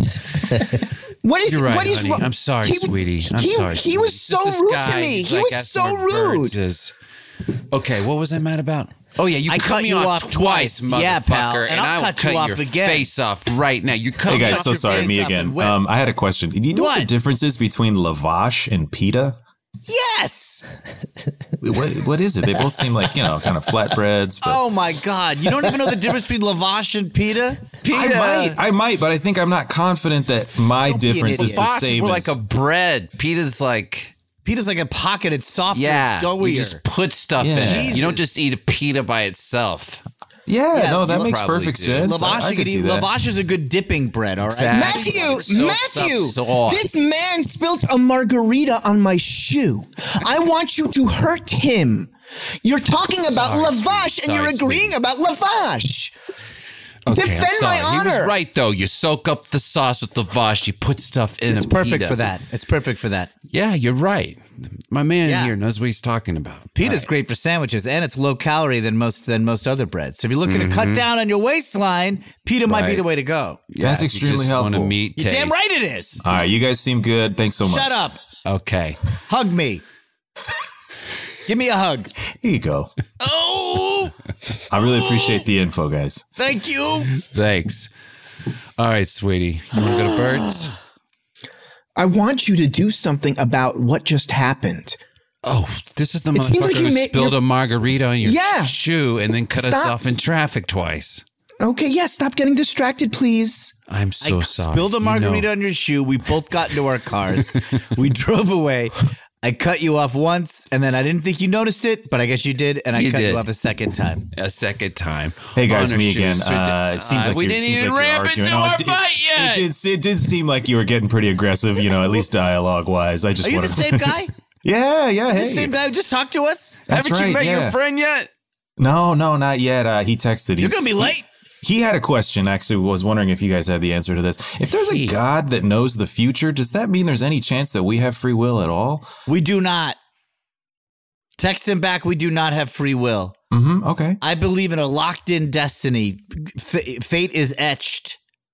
What is? You're right, what is honey. wrong? I'm sorry, He- sweetie. I'm he, sorry. He was sweetie. so Just this rude guy, to me. he's He like was asking so where rude. Birds is. Okay, what was I mad about? Oh yeah, you I cut, cut me you off, off twice, twice. motherfucker, Yeah, pal, and and I'll I will cut cut you off your again. face off right now. You cut Hey me guys, off so your sorry, face me off again. and whip. Um, I had a question. Do you know what, What? the difference is between lavash and pita? Yes. What what is it? They both seem like, you know, kind of flatbreads. But Oh my God! You don't even know the difference between lavash and pita. I might, I might, but I think I'm not confident that my Don't be an difference is idiot. the Lavash is same. more as, like a bread. Pita's like Pita's like a pocket. It's softer. yeah, It's doughier. you just put stuff Yeah. in it. You don't Jesus. just eat a pita by itself. yeah, Yeah, no, that you makes probably perfect do. sense. Lavash, I, I you can could see eat. that. Lavash is a good dipping bread. All right. Exactly. Matthew, Soaks up Matthew, sauce. this man spilt a margarita on my shoe. I want you to hurt him. You're talking about Sorry, lavash sweetie. and you're Sorry, agreeing sweetie. about lavash. Okay, Defend I'm my sorry. He honor. was right though. You soak up the sauce with lavash. You put stuff in It's a perfect pita. for that. It's perfect for that. Yeah, you're right. My man Yeah. here knows what he's talking about. Pita's great for sandwiches, and it's low calorie than most than most other breads. So if you're looking to cut down on your waistline, pita might be Right. the way to go. That's you extremely just helpful. Want to meet You're damn taste. right it is. All right, you guys seem good. Thanks so much. Shut up. Okay. Hug me. Give me a hug. Here you go. Oh. I really appreciate the info, guys. Thank you. Thanks. All right, sweetie. You want to go to Birds? I want you to do something about what just happened. Oh, this is the It seems motherfucker like you who made- spilled you're- a margarita on your Yeah. shoe and then cut us Stop. off in traffic twice. Okay, yeah, stop getting distracted, please. I'm so I sorry. spilled a You margarita know. on your shoe. We both got into our cars. We drove away. I cut you off once, and then I didn't think you noticed it, but I guess you did, and I You cut did. you off a second time. A second time. Hey guys, On our me shoes. again. Uh, it seems Uh, like we you're- didn't seems even like you're ramp arguing. into Oh, our it did- fight yet. It did, it did seem like you were getting pretty aggressive, you know, at least dialogue wise. I just Are you the wanted same guy? Yeah, yeah. Hey, The same guy who just talked to us? That's Haven't right, you met yeah. your friend yet? No, no, not yet. Uh, he texted. You're He's, going to be late. He had a question, actually, was wondering if you guys had the answer to this. If there's a God that knows the future, does that mean there's any chance that we have free will at all? We do not. Text him back. We do not have free will. Mm-hmm. Okay. I believe in a locked-in destiny. F- fate is etched.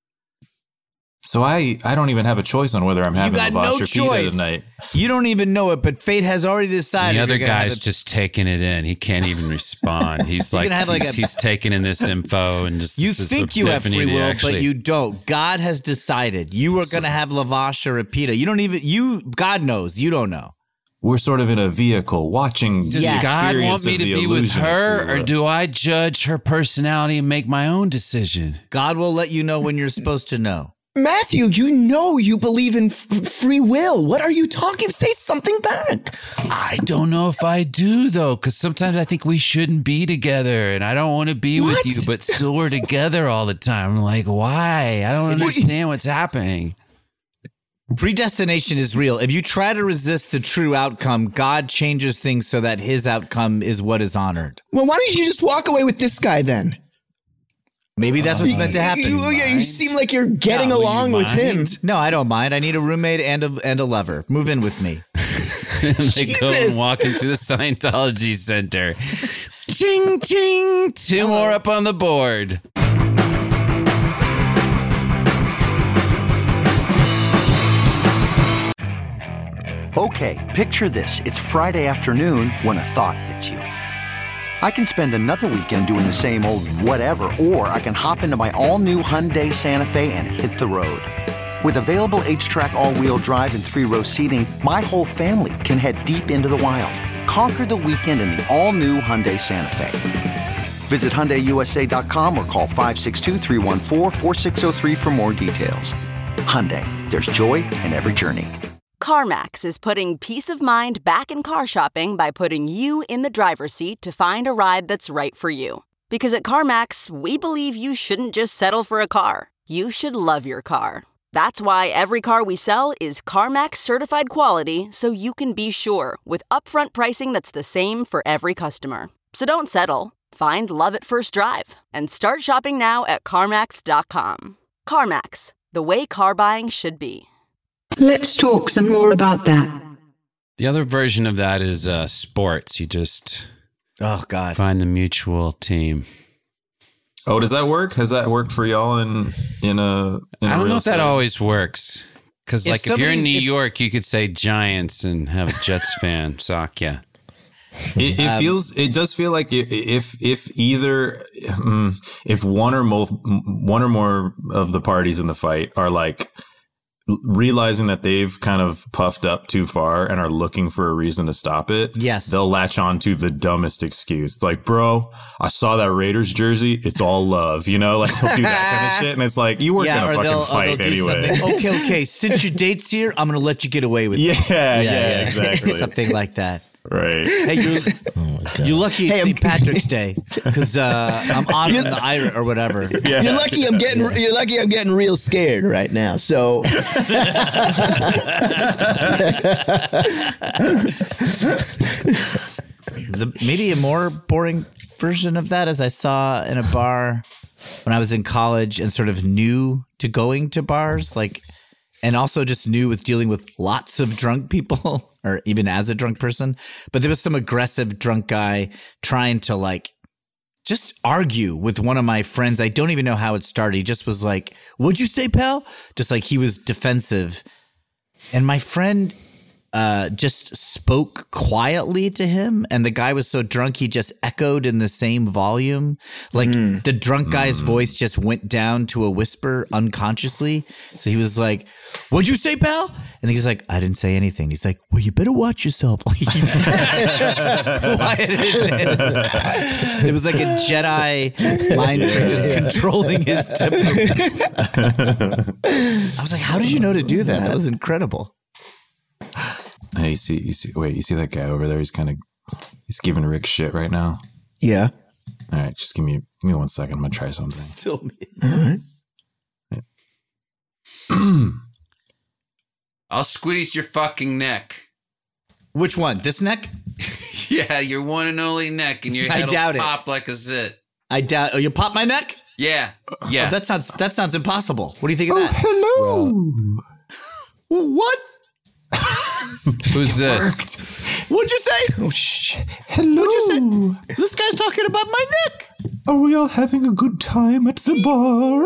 So I, I don't even have a choice on whether I'm You having got a no lavash or pita choice. tonight. You don't even know it, but fate has already decided. The other you're gonna have guy's a- just taking it in. He can't even respond. He's You're like, gonna have like he's, a- he's taking in this info and just You this think you have epiphany free to will, actually- but you don't. God has decided you are going to have lavash or a pita. You don't even. You. God knows. You don't know. We're sort of in a vehicle watching Does the God experience want me of to the be with illusion of her, free or will. do I judge her personality and make my own decision? God will let you know when you're supposed to know. Matthew, you know you believe in f- free will. What are you talking? Say something back. I don't know if I do, though, because sometimes I think we shouldn't be together, and I don't want to be What? with you, but still we're together all the time. I'm like, why? I don't understand what's happening. Predestination is real. If you try to resist the true outcome, God changes things so that his outcome is what is honored. Well, why don't you just walk away with this guy then? Maybe that's what's meant to happen. You, you, you seem like you're getting No, will you along with him. mind? No, I don't mind. I need a roommate and a and a lover. Move in with me. And they go Jesus. and walk into the Scientology Center. Ching, ching. Two more up on the board. Okay, picture this. It's Friday afternoon when a thought hits you. I can spend another weekend doing the same old whatever, or I can hop into my all-new Hyundai Santa Fe and hit the road. With available H-Track all-wheel drive and three-row seating, my whole family can head deep into the wild. Conquer the weekend in the all-new Hyundai Santa Fe. Visit Hyundai U S A dot com or call five six two, three one four, four six zero three for more details. Hyundai, there's joy in every journey. CarMax is putting peace of mind back in car shopping by putting you in the driver's seat to find a ride that's right for you. Because at CarMax, we believe you shouldn't just settle for a car. You should love your car. That's why every car we sell is CarMax certified quality, so you can be sure with upfront pricing that's the same for every customer. So don't settle. Find love at first drive and start shopping now at CarMax dot com. CarMax, the way car buying should be. Let's talk some more about that. The other version of that is uh, sports. You just Oh God. find the mutual team. Oh, does that work? Has that worked for y'all in in a? In a I don't real know if that setting? always works. Because If like if you're in somebody's- New if- York, you could say Giants and have a Jets fan sock you. It, it feels. It does feel like i- if if either mm, if one or more one or more of the parties in the fight are like realizing that they've kind of puffed up too far and are looking for a reason to stop it. Yes. They'll latch on to the dumbest excuse. It's like, bro, I saw that Raiders jersey. It's all love, you know, like they'll do that kind of shit. And it's like, you weren't Yeah, going or to they'll, fucking or they'll fight do anyway. something. Okay, okay. Since your date's here, I'm going to let you get away with it. Yeah, yeah, exactly. Something like that. Right. Hey, you're, you're lucky it's Hey, I'm- Saint Patrick's Day because uh, I'm on the I or whatever. Yeah. You're lucky I'm getting you're lucky I'm getting real scared right now. So The, maybe a more boring version of that is I saw in a bar when I was in college and sort of new to going to bars, like, and also just new with dealing with lots of drunk people or even as a drunk person. But there was some aggressive drunk guy trying to like just argue with one of my friends. I don't even know how it started. He just was like, "What'd you say, pal?" Just like he was defensive. And my friend uh, just spoke quietly to him, and the guy was so drunk he just echoed in the same volume. Like mm. the drunk guy's mm. voice just went down to a whisper unconsciously. So he was like, "What'd you say, pal?" And he's like, "I didn't say anything." He's like, "Well, you better watch yourself." It was like a Jedi mind trick, just controlling his temper. I was like, "How did you know to do that? That was incredible." Hey, you see, you see, wait, you see that guy over there? He's kind of, he's giving Rick shit right now. Yeah. All right, just give me, give me one second. I'm gonna try something. Still me. All right. I'll squeeze your fucking neck. Which one? This neck? Yeah, your one and only neck, and your head I doubt will it. pop like a zit. I doubt. Oh, you pop my neck? Yeah, yeah. Oh, that sounds that sounds impossible. What do you think of Oh, that? hello. Well, what? Who's this? Worked. What'd you say? Oh, shit. Hello. What'd you say? This guy's talking about my neck. Are we all having a good time at the bar?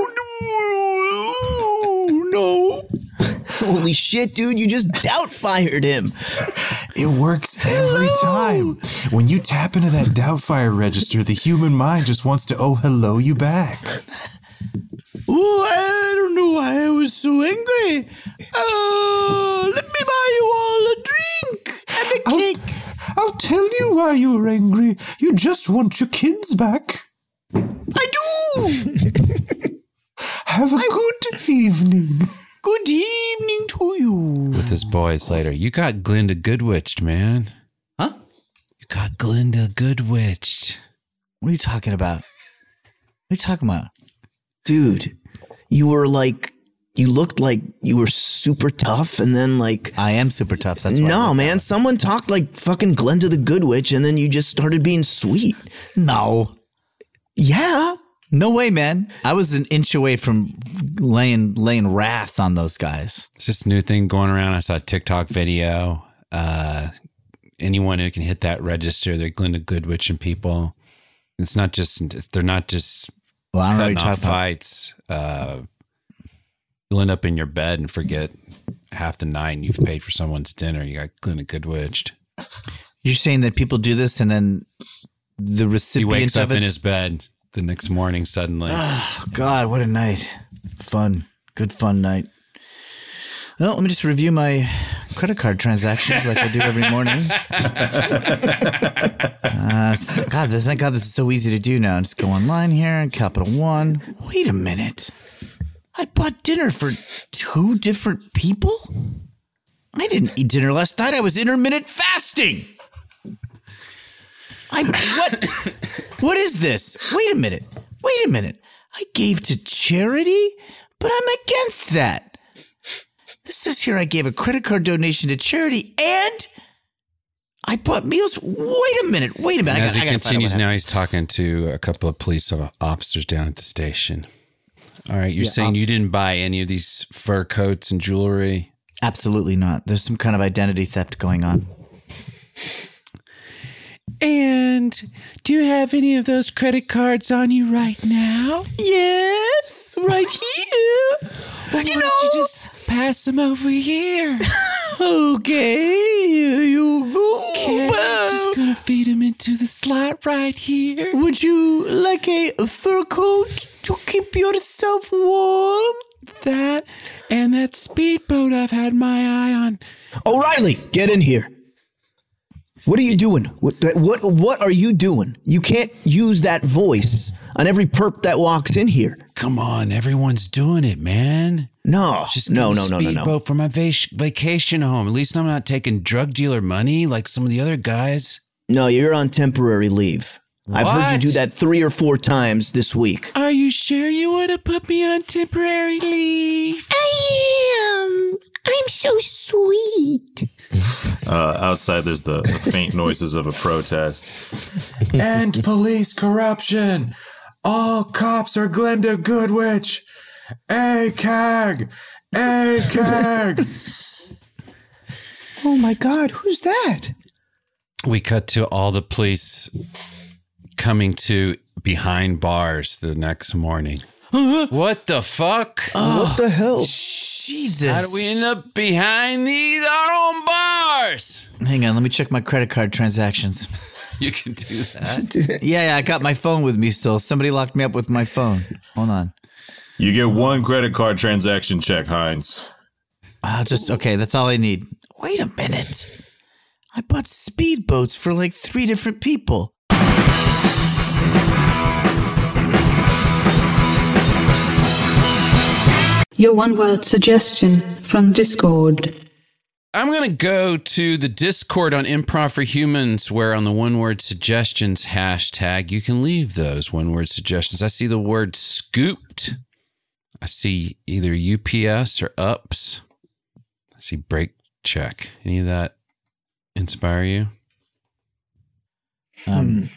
No. Holy shit, dude. You just doubt fired him. It works every time. When you tap into that Doubtfire register, the human mind just wants to oh hello you back. Oh, I don't know why I was so angry. Uh, let me buy you all a drink and a cake. I'll, I'll tell you why you were angry. You just want your kids back. I do. Have a I good evening. Good evening to you. With his boys later. You got Glinda Goodwitched, man. Huh? You got Glinda Goodwitched. What are you talking about? What are you talking about? Dude, you were like, you looked like you were super tough, and then like... I am super tough, that's why. No, man, that. Someone talked like fucking Glinda the Good Witch, and then you just started being sweet. No. Yeah. No way, man. I was an inch away from laying laying wrath on those guys. It's just a new thing going around. I saw a TikTok video. Uh, anyone who can hit that register, they're Glinda Goodwitch and people. It's not just, they're not just well, I don't know what you're cutting off talking fights. Uh, you'll end up in your bed and forget half the night and you've paid for someone's dinner. You got Glinda Goodwitched. You're saying that people do this and then the recipient he wakes of up it in his bed the next morning suddenly. Oh, God, what a night. Fun. Good fun night. Well, let me just review my credit card transactions like I do every morning. uh, so, God, this, thank God this is so easy to do now. Just go online here and Capital One. Wait a minute. I bought dinner for two different people? I didn't eat dinner last night. I was intermittent fasting. I what? What is this? Wait a minute. Wait a minute. I gave to charity, but I'm against that. This says here I gave a credit card donation to charity and I bought meals. Wait a minute. Wait a minute. And I as got, he I continues now, he's talking to a couple of police officers down at the station. All right, you're Yeah, saying I'll, you didn't buy any of these fur coats and jewelry? Absolutely not. There's some kind of identity theft going on. And do you have any of those credit cards on you right now? Yes, right here. Well, you why know, don't you just pass them over here? Okay, here you go. Okay, I'm just gonna feed them into the slot right here. Would you like a fur coat to keep yourself warm? That and that speedboat I've had my eye on. O'Reilly, get in here. What are you doing? What, what what are you doing? You can't use that voice on every perp that walks in here. Come on, everyone's doing it, man. No, just no, no, no, no, no. Speedboat for my vac- vacation home. At least I'm not taking drug dealer money like some of the other guys. No, you're on temporary leave. What? I've heard you do that three or four times this week. Are you sure you want to put me on temporary leave? I am. I'm so sweet. Uh, outside, there's the, the faint noises of a protest. End police corruption. All cops are Glinda Goodwitch. A C A G. A C A G. Oh my God, who's that? We cut to all the police coming to behind bars the next morning. What the fuck? Oh, what the hell? Shit. Jesus. How do we end up behind these our own bars? Hang on, let me check my credit card transactions. You can do that. yeah, yeah, I got my phone with me still. Somebody locked me up with my phone. Hold on. You get one credit card transaction check, Heinz. I'll just, okay, that's all I need. Wait a minute. I bought speedboats for like three different people. Your one-word suggestion from Discord. I'm going to go to the Discord on Improv for Humans, where on the one-word suggestions hashtag, you can leave those one-word suggestions. I see the word scooped. I see either U P S or ups. I see brake check. Any of that inspire you? Um,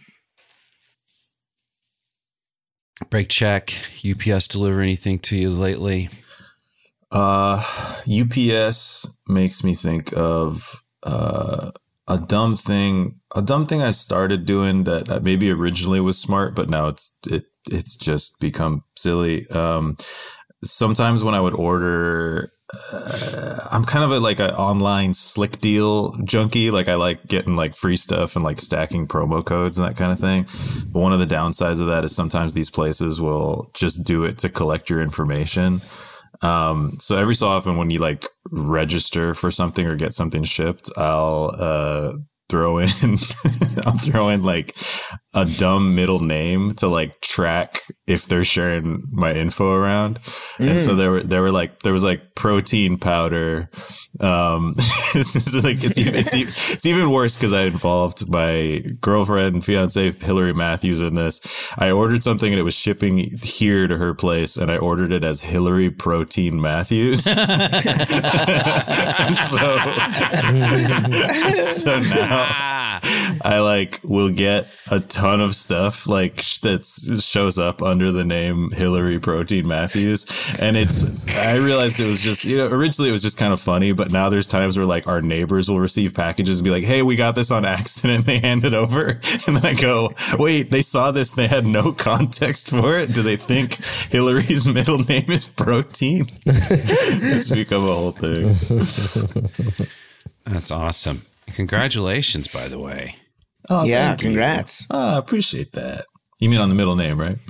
brake check, U P S deliver anything to you lately? Uh, U P S makes me think of uh, a dumb thing. A dumb thing I started doing that maybe originally was smart, but now it's it it's just become silly. Um, sometimes when I would order, uh, I'm kind of a, like an online slick deal junkie. Like I like getting like free stuff and like stacking promo codes and that kind of thing. But one of the downsides of that is sometimes these places will just do it to collect your information. Um, so every so often when you like register for something or get something shipped, I'll, uh, throw in, I'll throw in like a dumb middle name to like track if they're sharing my info around. Mm. And so there were, there were like, there was like protein powder. Um, it's like, it's even, it's, even, it's even worse because I involved my girlfriend and fiance Hillary Matthews in this. I ordered something and it was shipping here to her place, and I ordered it as Hillary Protein Matthews. and so, so now I like will get a ton of stuff like that shows up under the name Hillary Protein Matthews. And it's, I realized it was just, you know, originally it was just kind of funny, but now there's times where like our neighbors will receive packages and be like, hey, we got this on accident. They hand it over. And then I go, wait, they saw this. They had no context for it. Do they think Hillary's middle name is Protein? It's become a whole thing. That's awesome. Congratulations, by the way. Oh, yeah, congrats. Oh, I appreciate that. You mean on the middle name, right?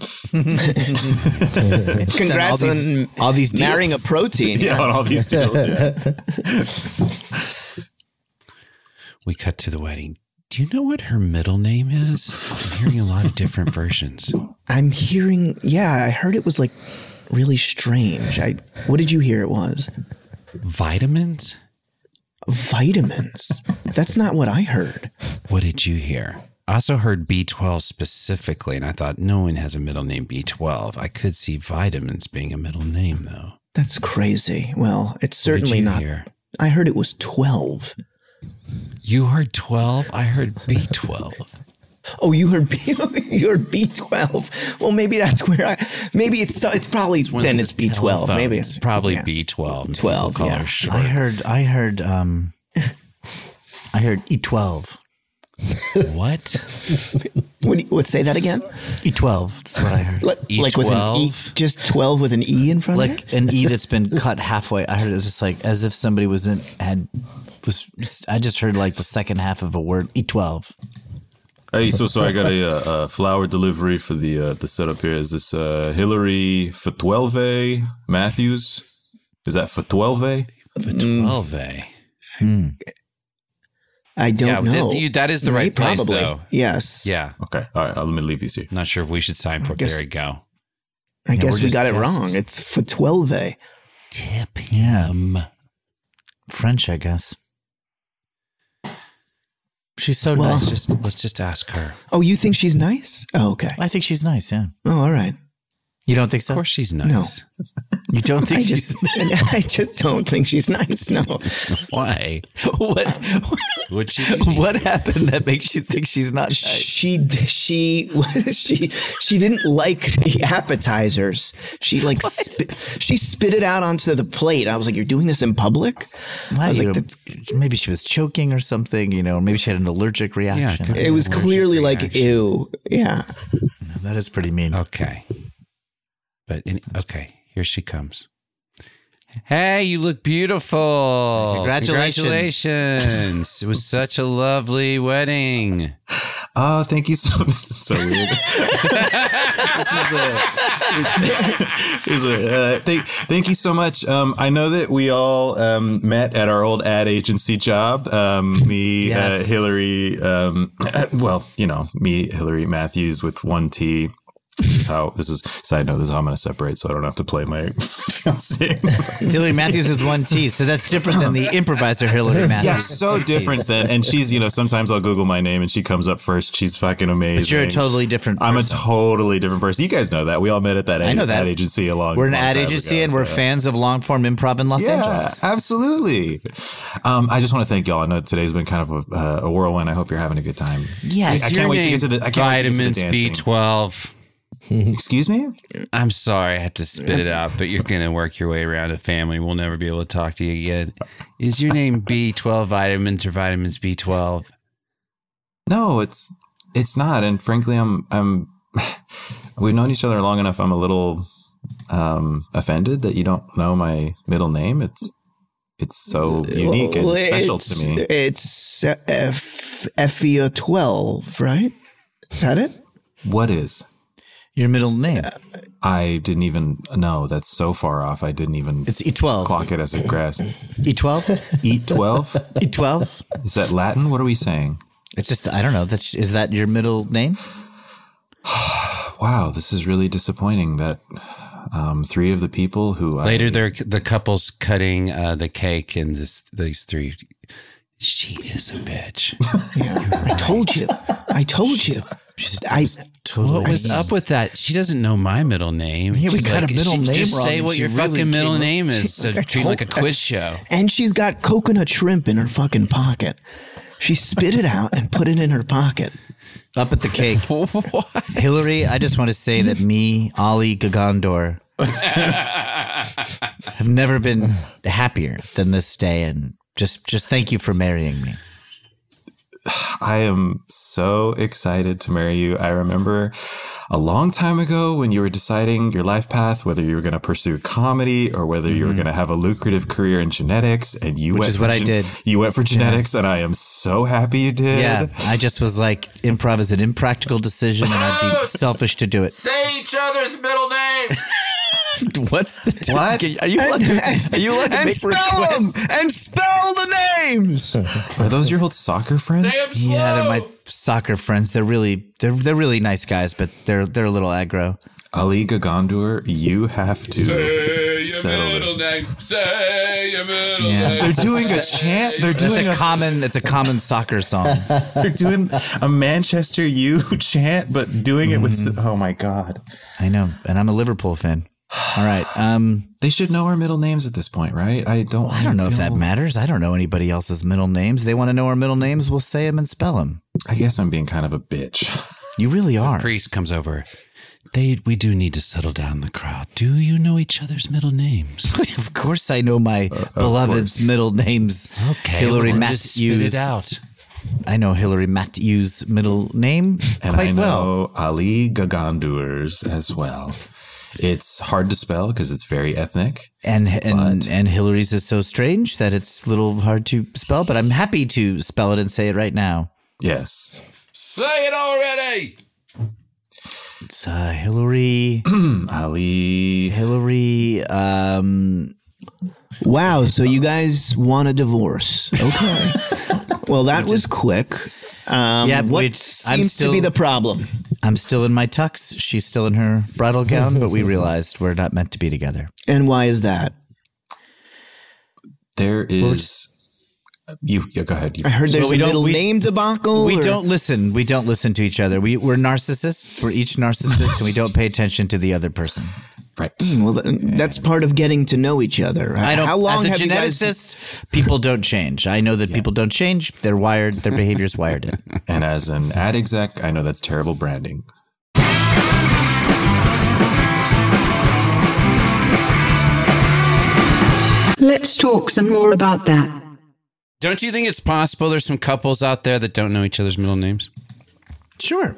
Congrats all these, on all these deals. marrying a protein. Yeah, on all these deals. Yeah. We cut to the wedding. Do you know what her middle name is? I'm hearing a lot of different versions. I'm hearing, yeah, I heard it was like really strange. I, what did you hear it was? Vitamins? Vitamins? That's not what I heard. What did you hear? I also heard B twelve specifically, and I thought no one has a middle name B twelve. I could see vitamins being a middle name, though. That's crazy. Well, it's certainly not. Hear? I heard it was twelve. You heard twelve? I heard B twelve. Oh, you heard B, you heard B twelve. Well, maybe that's where I, maybe it's, it's probably, it's then it's B twelve. Telephone. Maybe it's probably yeah. B twelve. twelve, call yeah. her short. I heard, I heard, um, I heard E twelve. What? What? Do you, what? Say that again. E twelve. That's what I heard. Like, like with an E, just twelve with an E in front like of it? an E that's been cut halfway. I heard it was just like as if somebody was in, had, was, I just heard like the second half of a word, E twelve. Hey, so so I got a, uh, a flower delivery for the uh, the setup here. Is this uh, Hillary Fatwelve Matthews? Is that Fatwelve? Fatwelve. Hmm. I don't yeah, know. That, that is the right Maybe, place, probably. though. Yes. Yeah. Okay. All right. Let me leave these here. Not sure if we should sign for it. guess- There you go. I Yeah, guess we're we just got it guests. wrong. It's for twelve. Tip him. French, I guess. She's so Well- Let's nice. just let's just ask her. Oh, you think she's nice? Oh, okay. I think she's nice. Yeah. Oh, all right. You don't think so? Of course, she's nice. You don't think I she's just, I just don't think she's nice. No. Why? what? Would she? Be? What happened that makes you think she's not nice? She she she she didn't like the appetizers. She like spit, she spit it out onto the plate. I was like, "You're doing this in public?" Why, I was you like, know, That's, maybe she was choking or something. You know, maybe she had an allergic reaction. could- it was Allergic clearly like, reaction. "Ew." Yeah. That is pretty mean. Okay. But any, okay, here she comes. Hey, you look beautiful. Congratulations. Congratulations. It was such a lovely wedding. Oh, thank you so much. This is so weird. this is a, this is a uh, thank, thank you so much. Um, I know that we all um, met at our old ad agency job. Um, me, Yes. uh, Hillary, um, well, you know, me, Hillary Matthews with one T. This is how, this is, side note, this is how I'm going to separate so I don't have to play my fiance. Hillary Matthews with one T. So that's different than the improviser Hillary Matthews. Yeah, so different than, and she's, you know, sometimes I'll Google my name and she comes up first. She's fucking amazing. But you're a totally different person. I'm a totally different person. You guys know that. We all met at that, I know ad, that. ad agency a long We're an long ad time agency ago, and we're so. fans of long form improv in Los Yeah, Angeles. absolutely. Um, I just want to thank y'all. I know today's been kind of a, uh, a whirlwind. I hope you're having a good time. Yes. I can't wait to get to the I can't wait to get to the Vitamins dancing. B twelve. Excuse me? I'm sorry, I have to spit it out, but you're going to work your way around a family. We'll never be able to talk to you again. Is your name B twelve vitamins or vitamins B twelve? No, it's it's not. And frankly, I'm I'm we've known each other long enough. I'm a little um, offended that you don't know my middle name. It's it's so unique and Well, special it's- to me. It's uh, F F E A twelve, right? Is that it? What is your middle name? I didn't even know. That's so far off. I didn't even. It's E twelve. Clock it as a grass. E twelve. E twelve. E twelve. Is that Latin? What are we saying? It's just I don't know. That's is that your middle name? Wow, this is really disappointing. That um, three of the people who Later, I, they're the couple's cutting uh, the cake, and this these three. She is a bitch. Yeah, I told you. I told you. I totally. What was up with that? She doesn't know my middle name. Yeah, we She's got like, a middle she, name Just wrong, say and what she your really fucking middle came up- name is. So treat it like a quiz show. And she's got coconut shrimp in her fucking pocket. She spit it out and put it in her pocket. Up at the cake. Hillary, I just want to say that me, Ali Gagandor, have never been happier than this day, and just just thank you for marrying me. I am so excited to marry you. I remember a long time ago when you were deciding your life path, whether you were going to pursue comedy or whether you were going to have a lucrative career in genetics, and you Which went is for what I gen- did. You went for genetics, and I am so happy you did. Yeah, I just was like, improv is an impractical decision, and I'd be selfish to do it. Say each other's middle name. What's the what? Are you allowed to, are you allowed to and make spell requests? them and spell the names. Are those your old soccer friends? Say 'em slow. Yeah, they're my soccer friends. They're really they're they're really nice guys, but they're they're a little aggro. Ali Gagandur, you have to Say your settle middle this. name. Say your middle Yeah. name. They're doing a chant. They're That's doing a a, common it's a common soccer song. they're doing a Manchester U chant, but doing it with. Oh my god. I know, and I'm a Liverpool fan. All right. Um, They should know our middle names at this point, right? I don't. I don't know if that feel- matters. I don't know anybody else's middle names. They want to know our middle names. We'll say them and spell them. I guess I'm being kind of a bitch. You really are. Priest comes over. They, we do need to settle down the crowd. Do you know each other's middle names? Of course, I know my beloved's course. middle names. Okay, Hillary well, just spit Matthews. it out. I know Hillary Matthews' middle name And quite I well. know Ali Gagandur's as well. It's hard to spell because it's very ethnic. And and But- and Hillary's is so strange that it's a little hard to spell, but I'm happy to spell it and say it right now. Yes. Say it already. It's uh, Hillary, Ali. Hillary. Um, Wow, so you guys want a divorce? Okay. Well, that was quick. Um, Yeah, what which I'm seems still- to be the problem? I'm still in my tux. She's still in her bridal gown, but we realized we're not meant to be together. And why is that? There Well, is. You, yeah, go ahead. You, I heard there's Well, we a don't- middle we- name debacle. We or- don't listen. We don't listen to each other. We we're narcissists. We're each narcissist, and we don't pay attention to the other person. right. Well, th- that's part of getting to know each other. I don't. How long as a have you guys? geneticist, people don't change. I know that people don't change. They're wired. Their behavior's wired in. And as an ad exec, I know that's terrible branding. Let's talk some more about that. Don't you think it's possible there's some couples out there that don't know each other's middle names? Sure.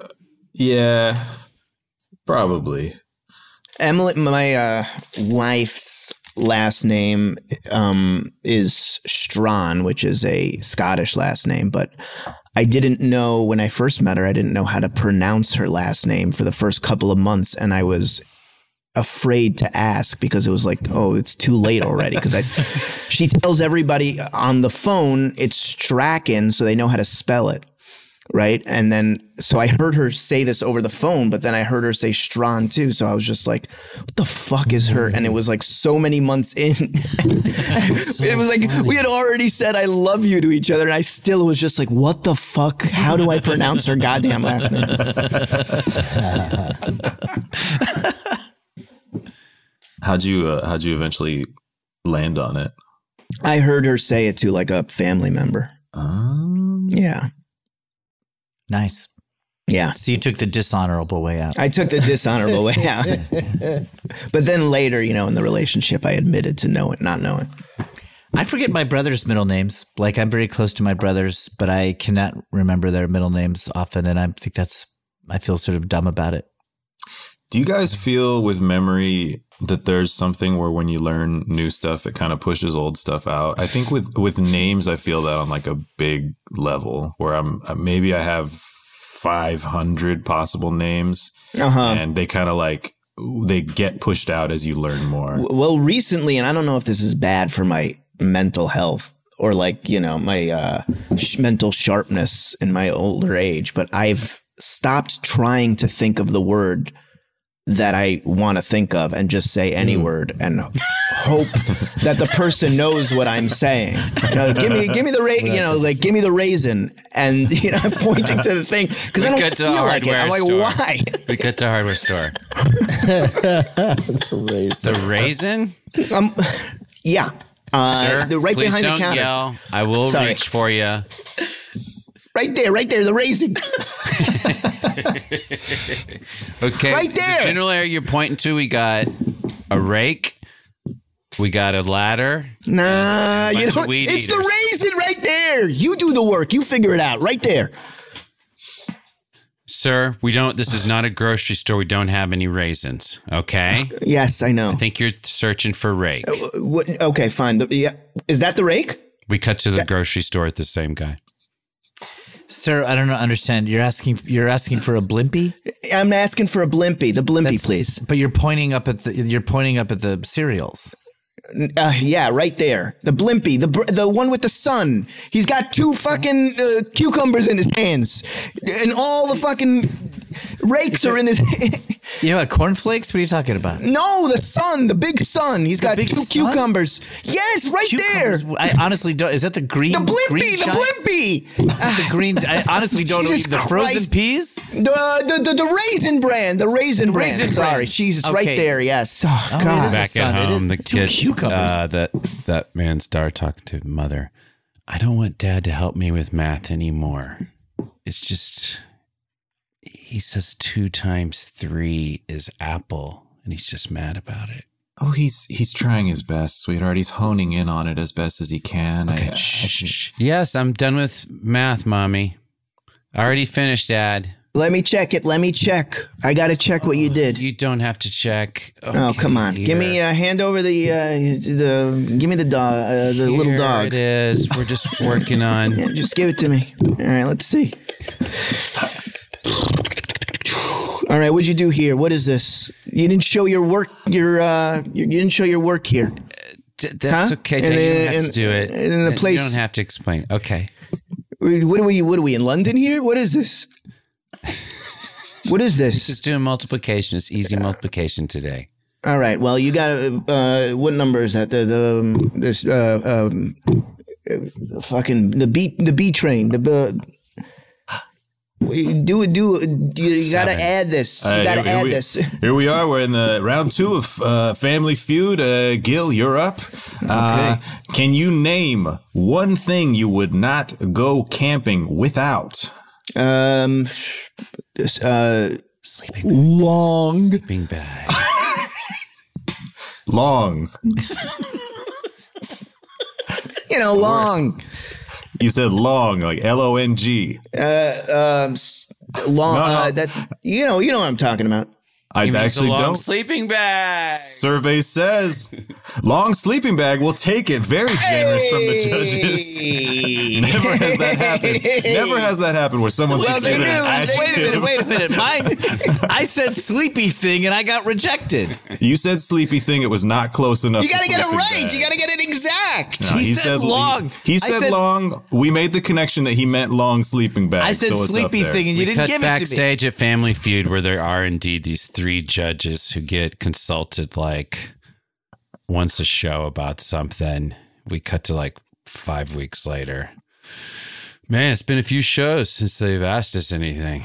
Yeah, probably. Emily, my uh, wife's last name um, is Strawn, which is a Scottish last name, but I didn't know when I first met her, I didn't know how to pronounce her last name for the first couple of months, and I was afraid to ask because it was like, oh, it's too late already. Because I, she tells everybody on the phone it's Strachan, so they know how to spell it, right? And then, so I heard her say this over the phone, but then I heard her say Strawn too. So I was just like, what the fuck is her? And it was like so many months in. It was like, we had already said I love you to each other, and I still was just like, what the fuck? How do I pronounce her goddamn last name? How'd you uh, how'd you eventually land on it? I heard her say it to like a family member. Um, yeah. Nice. Yeah. So you took the dishonorable way out. I took the dishonorable way out. But then later, you know, in the relationship, I admitted to know it, not knowing. I forget my brother's middle names. Like, I'm very close to my brothers, but I cannot remember their middle names often. And I think that's, I feel sort of dumb about it. Do you guys feel with memory that there's something where when you learn new stuff, it kind of pushes old stuff out? I think with, with names, I feel that on like a big level where I'm maybe I have five hundred possible names uh-huh. and they kind of like, they get pushed out as you learn more. Well, recently, and I don't know if this is bad for my mental health or like, you know, my uh, sh- mental sharpness in my older age, but I've stopped trying to think of the word that I want to think of and just say any mm. word and hope that the person knows what I'm saying. You know, give me, give me the ra- you know, like give me the raisin, and you know, I'm pointing to the thing because I don't feel like it. I'm like, store. why? We cut to a hardware store. the raisin. The raisin? Um, yeah. Uh, Sir, the, right please behind don't the counter. Yell. I will Sorry. reach for you. Right there, right there, the raisin. Okay. Right there. The general area you're pointing to, we got a rake. We got a ladder. Nah, you know, weed it's eaters. the raisin right there. You do the work. You figure it out right there. Sir, we don't, this is not a grocery store. We don't have any raisins. Okay. Yes, I know. I think you're searching for rake. Uh, what, okay, fine. The, yeah. Is that the rake? We cut to the Yeah. grocery store at the same guy. Sir, I don't understand. You're asking you're asking for a blimpie? I'm asking for a blimpie. The blimpie, That's- please. But you're pointing up at the you're pointing up at the cereals. Uh, yeah, right there. The blimpie, the br- the one with the sun. He's got two fucking uh, cucumbers in his hands, and all the fucking rakes are in his. You know what, cornflakes? What are you talking about? No, the sun, the big sun. He's got big two sun? cucumbers. Yes, right Cucumbers. there. I honestly don't. Is that the green? The blimpie, green the giant? blimpie. The green. I honestly don't Jesus know. The frozen Christ. peas. The, the the the raisin brand, the raisin brand. Raisin Sorry, brand. Jesus, Okay. right there. Yes. Oh, Oh, it God. is a Back son. at It home, is the two kids, cucumbers. uh, that, that man's daughter talking to mother. I don't want dad to help me with math anymore. It's just, he says two times three is apple, and he's just mad about it. Oh, he's he's trying his best, sweetheart. He's honing in on it as best as he can. Okay, I, shh, I, shh, shh. Yes, I'm done with math, Mommy. I already finished, Dad. Let me check it. Let me check. I got to check what you did. You don't have to check. Oh, Okay, come on. Give me here. uh, hand over the uh, the give me the dog, uh, the little Here dog. it is. We're just working on. Yeah, just give it to me. All right, let's see. All right, what'd you do here? What is this? You didn't show your work. Your uh, you didn't show your work here. D- That's Huh? okay. And Dad, you then- don't have and- to do it. and in a You place- don't have to explain. Okay. What are we? What are we in London here? What is this? What is this? Just doing multiplication. It's easy multiplication today. All right. Well, you got uh, what number is that? The the um, this uh, um, uh, fucking the B the B train. The uh, do it. Do it. You, you got to Seven. add this. You Uh, got to here- here add we- this. Here we are. We're in the round two of uh, Family Feud. Uh, Gil, you're up. Uh, can you name one thing you would not go camping without? Um, this, uh, Sleeping long. sleeping bag. Long. You know, long. You said long, like L O N G. Uh, um, s- long. No, no. Uh, that you know, you know what I'm talking about. I He actually means a long don't. sleeping bag. Survey says long sleeping bag. We'll take it. Very generous from the judges. Never has that happened. Never has that happened where someone's Well, just they given knew. an adjective. Wait a minute. Wait a minute. Mine. I said sleepy thing, and I got rejected. You said sleepy thing. It was not close enough. You got to to get it sleeping right. bag. You got to get it exact. No, he, said, long. He, he I said, said long. We made the connection that he meant long sleeping bag. I said so it's up sleepy there. thing, and you We didn't cut give it to me. backstage at Family Feud where there are indeed these three judges who get consulted like once a show about something. We cut to like five weeks later. Man, it's been a few shows since they've asked us anything.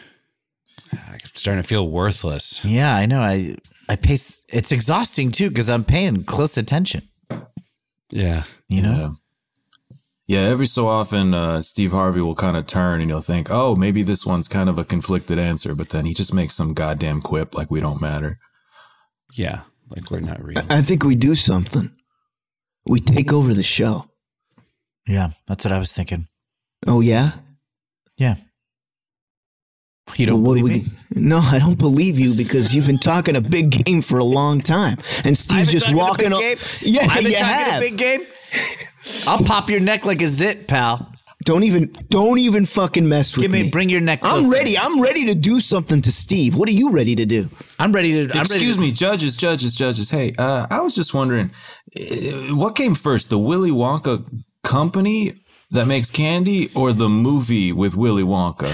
I'm starting to feel worthless. Yeah, I know. I I pay. It's exhausting too because I'm paying close attention. Yeah, you know. Yeah, every so often, uh, Steve Harvey will kind of turn and you'll think, oh, maybe this one's kind of a conflicted answer, but then he just makes some goddamn quip like we don't matter. Yeah, like we're not real. I think we do something. We take over the show. Yeah, that's what I was thinking. Oh, yeah? Yeah. You don't Well, what believe do me? we- No, I don't believe you because you've been talking a big game for a long time. And Steve's just walking up. up. Yeah, I've been you talking have. a big game. I'll pop your neck like a zit, pal. Don't even, don't even fucking mess with Give me, me. bring your neck I'm closer. ready. I'm ready to do something to Steve. What are you ready to do? I'm ready to. I'm Excuse ready to, me, judges, judges, judges. Hey, uh, I was just wondering, uh, what came first, the Willy Wonka company that makes candy or the movie with Willy Wonka?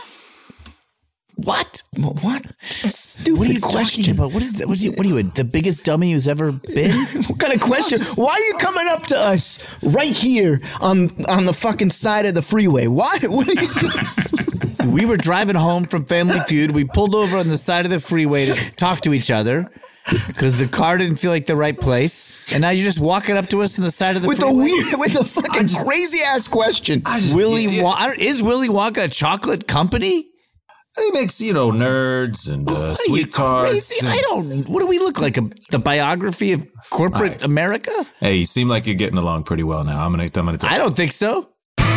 What? What? Stupid What are you question. talking about? What is that? What are you, what are you the biggest dummy who's ever been? What kind of question? Why are you coming up to us right here on on the fucking side of the freeway? Why? What are you doing? We were driving home from Family Feud. We pulled over on the side of the freeway to talk to each other because the car didn't feel like the right place. And now you're just walking up to us on the side of the with a freeway. weird, with a fucking crazy ass question. Willy yeah, yeah. Wonka is Willy Wonka a chocolate company? He makes, you know, nerds and uh, What are you, sweet tarts. crazy? and- I don't. What do we look like? A, the biography of corporate Right. America? Hey, you seem like you're getting along pretty well now. I'm gonna, I'm gonna. Tell I don't think so.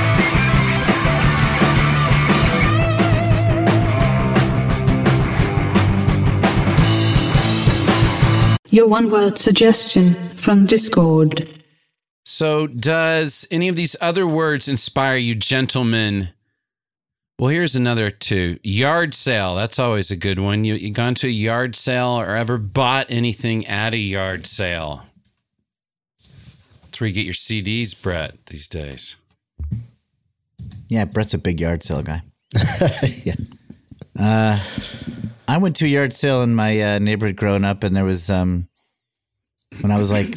Your one word suggestion from Discord. So, does any of these other words inspire you, gentlemen? Well, here's another two. Yard sale. That's always a good one. You, you gone to a yard sale or ever bought anything at a yard sale? That's where you get your C Ds, Brett, these days. Yeah, Brett's a big yard sale guy. Yeah. Uh, I went to a yard sale in my uh, neighborhood growing up, and there was um, when I was like,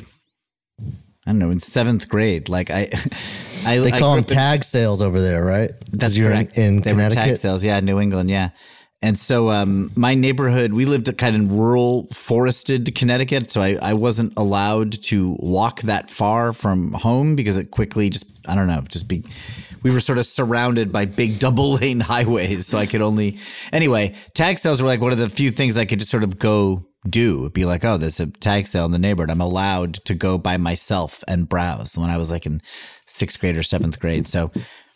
I don't know, in seventh grade. Like I, I They I call grew them up in- tag sales over there, right? 'Cause That's you're correct. In, in they were tag Connecticut. sales, yeah, New England, yeah. And so um, my neighborhood, we lived kind of in rural, forested Connecticut, so I, I wasn't allowed to walk that far from home because it quickly just, I don't know, just be, we were sort of surrounded by big double lane highways, so I could only, anyway, tag sales were like one of the few things I could just sort of go do. It'd be like, oh, there's a tag sale in the neighborhood. I'm allowed to go by myself and browse when I was like in sixth grade or seventh grade. So,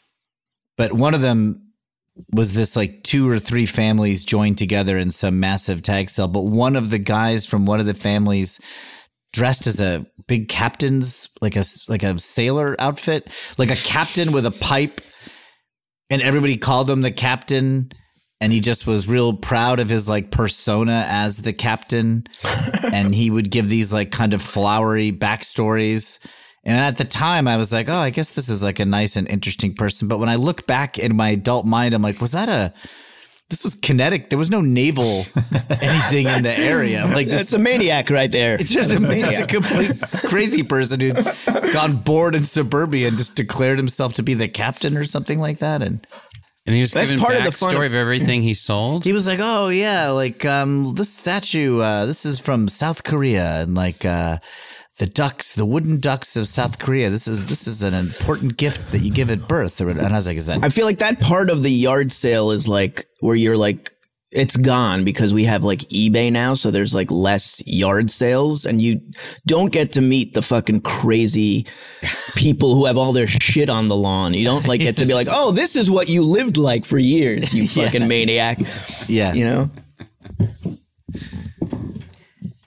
but one of them was this like two or three families joined together in some massive tag sale. But one of the guys from one of the families dressed as a big captain's, like a, like a sailor outfit, like a captain with a pipe. And everybody called him the captain. And he just was real proud of his like persona as the captain. And he would give these like kind of flowery backstories. And at the time I was like, oh, I guess this is like a nice and interesting person. But when I look back in my adult mind, I'm like, was that a, this was kinetic. There was no naval anything in the area. Like this, That's a maniac right there. it's just a, That's just a complete crazy person who'd gone bored in suburbia and just declared himself to be the captain or something like that. And And he was That's giving part of the fun backstory of- of everything he sold. he was like, oh, yeah, like um, this statue, uh, this is from South Korea. And like uh, the ducks, the wooden ducks of South Korea. This is this is an important gift that you give at birth. And I was like, is that? I feel like that part of the yard sale is like where you're like, it's gone because we have like eBay now. So there's like less yard sales and you don't get to meet the fucking crazy people who have all their shit on the lawn. You don't like get to be like, oh, this is what you lived like for years, you fucking maniac. Yeah. You know?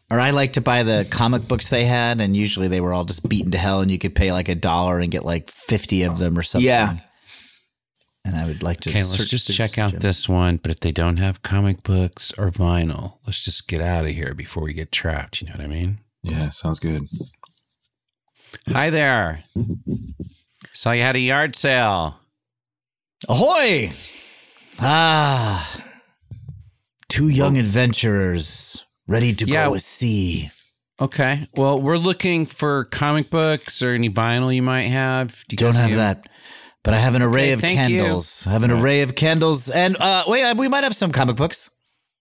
Or I like to buy the comic books they had, and usually they were all just beaten to hell, and you could pay like a dollar and get like fifty of them or something. Yeah. And I would like to Okay, let's just check out this one. But if they don't have comic books or vinyl, let's just get out of here before we get trapped. You know what I mean? Yeah, sounds good. Hi there. Saw you had a yard sale. Ahoy! Ah, two young adventurers ready to Yeah. go a sea. Okay. Well, we're looking for comic books or any vinyl you might have. Do you Don't guys have that. But I have an array Okay, of thank candles. you. I have an array of candles. And uh, wait, we might have some comic books.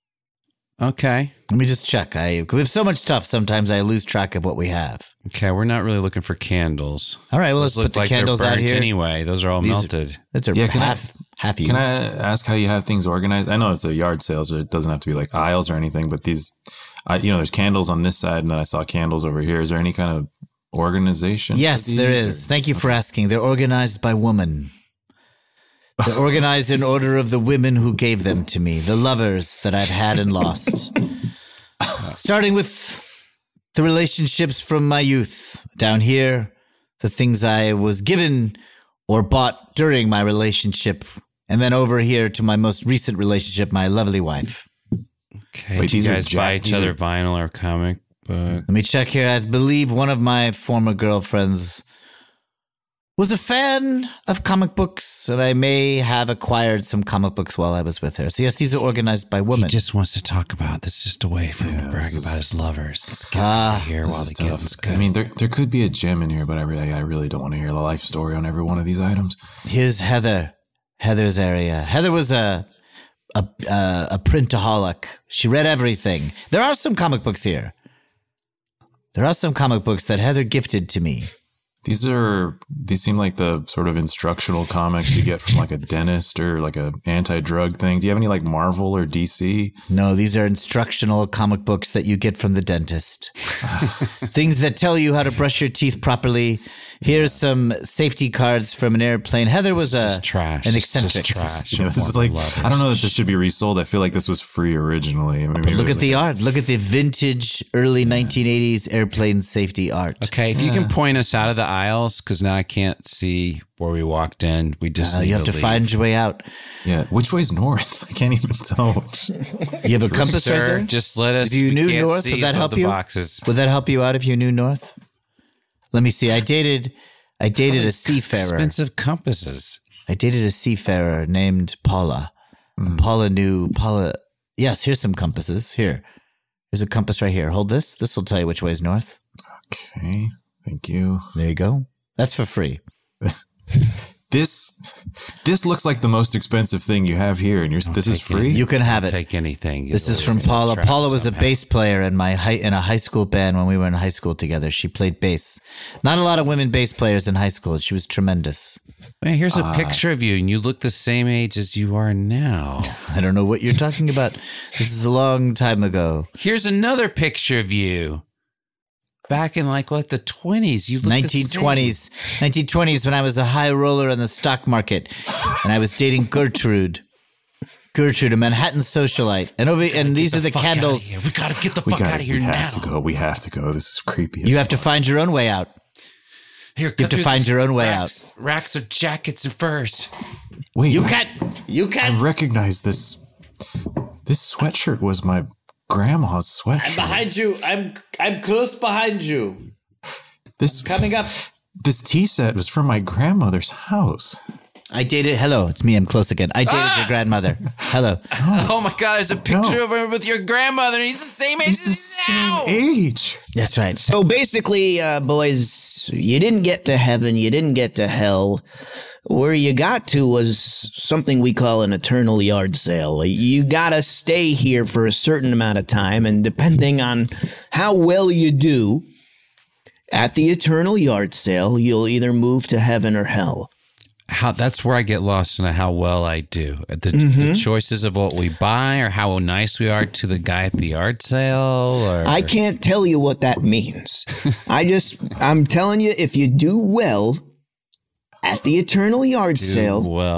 Okay. Let me just check. I we have so much stuff. Sometimes I lose track of what we have. Okay, we're not really looking for candles. All right, well, Those let's put the look like they're candles out burnt here. Anyway, those are all These are- melted. That's a Yeah, can I- half half used. Can I ask how you have things organized? I know it's a yard sale, so it doesn't have to be like aisles or anything, but these, I, you know, there's candles on this side, and then I saw candles over here. Is there any kind of organization? for Yes, there these, is. or- Thank you for asking. They're organized by woman. They're organized in order of the women who gave them to me, the lovers that I've had and lost. Starting with the relationships from my youth. Down here, the things I was given or bought during my relationship. And then over here to my most recent relationship, my lovely wife. Okay. Wait, Do you these are guys Jack- buy each these other are- vinyl or comic book? Let me check here. I believe one of my former girlfriends was a fan of comic books, and I may have acquired some comic books while I was with her. So yes, these are organized by He women. just wants to talk about this. Just a way for him to brag this about is- his lovers. Let's get Ah, out of here This while is the tough. getting's good. I mean, there there could be a gem in here, but I really I really don't want to hear the life story on every one of these items. Here's Heather. Heather's area. Heather was a a a, a printaholic. She read everything. There are some comic books here. There are some comic books that Heather gifted to me. These are these seem like the sort of instructional comics you get from like a dentist or like a anti-drug thing. Do you have any like Marvel or D C? No, these are instructional comic books that you get from the dentist. Things that tell you how to brush your teeth properly. Here's some safety cards from an airplane. Heather was This is a just trash. an This is just eccentric. trash. Yeah, this is like I don't know that this should be resold. I feel like this was free originally. I mean, maybe it Look was at the like- art. Look at the vintage early nineteen eighties airplane safety art. Okay, if you can point us out of the aisles, because now I can't see where we walked in. We just Uh, need you have to leave. find your way out. Yeah, which way's north? I can't even tell. Which. You have a compass Sir, right there? just let us. If you we knew can't north, see would that above help the you? Boxes. Would that help you out if you knew north? Let me see. I dated I dated a seafarer. Expensive compasses. I dated a seafarer named Paula. And Paula knew Paula. Yes, here's some compasses. Here. Here's a compass right here. Hold this. This will tell you which way is north. Okay, thank you. There you go. That's for free. This this looks like the most expensive thing you have here, and you're this is free. You can have Don't it. take anything. This is It'll from Paula. attract Paula was a somehow. bass player in my high, in a high school band when we were in high school together. She played bass. Not a lot of women bass players in high school. She was tremendous. Man, here's a Uh, picture of you, and you look the same age as you are now. I don't know what you're talking about. This is a long time ago. Here's another picture of you. Back in like what the twenties, you look nineteen twenties, nineteen twenties when I was a high roller in the stock market, and I was dating Gertrude, Gertrude, a Manhattan socialite, and over and these are the fuck outta candles. here. We gotta get the we fuck gotta, out of here we now. have to go. We have to go. This is creepy. as You have to find your own way out. Here, You have to find your own way racks, out. Racks of jackets and furs. Wait, You I- can't. You I can't. recognize this. This sweatshirt was my grandma's sweatshirt. I'm behind you. I'm I'm close behind you. This Coming up. this tea set was from my grandmother's house. I dated. Hello, it's me. I'm close again. I dated your grandmother. Hello. Oh my God! There's a picture No. of him with your grandmother. He's the same age He's the as same now. age. That's right. So basically, uh, boys, you didn't get to heaven, you didn't get to hell. Where you got to was something we call an eternal yard sale. You gotta stay here for a certain amount of time, and depending on how well you do at the eternal yard sale, you'll either move to heaven or hell. How that's where I get lost in how well I do. The, Mm-hmm. the choices of what we buy, or how nice we are to the guy at the yard sale. Or I can't tell you what that means. I just, I'm telling you, if you do well at the eternal yard do sale, well.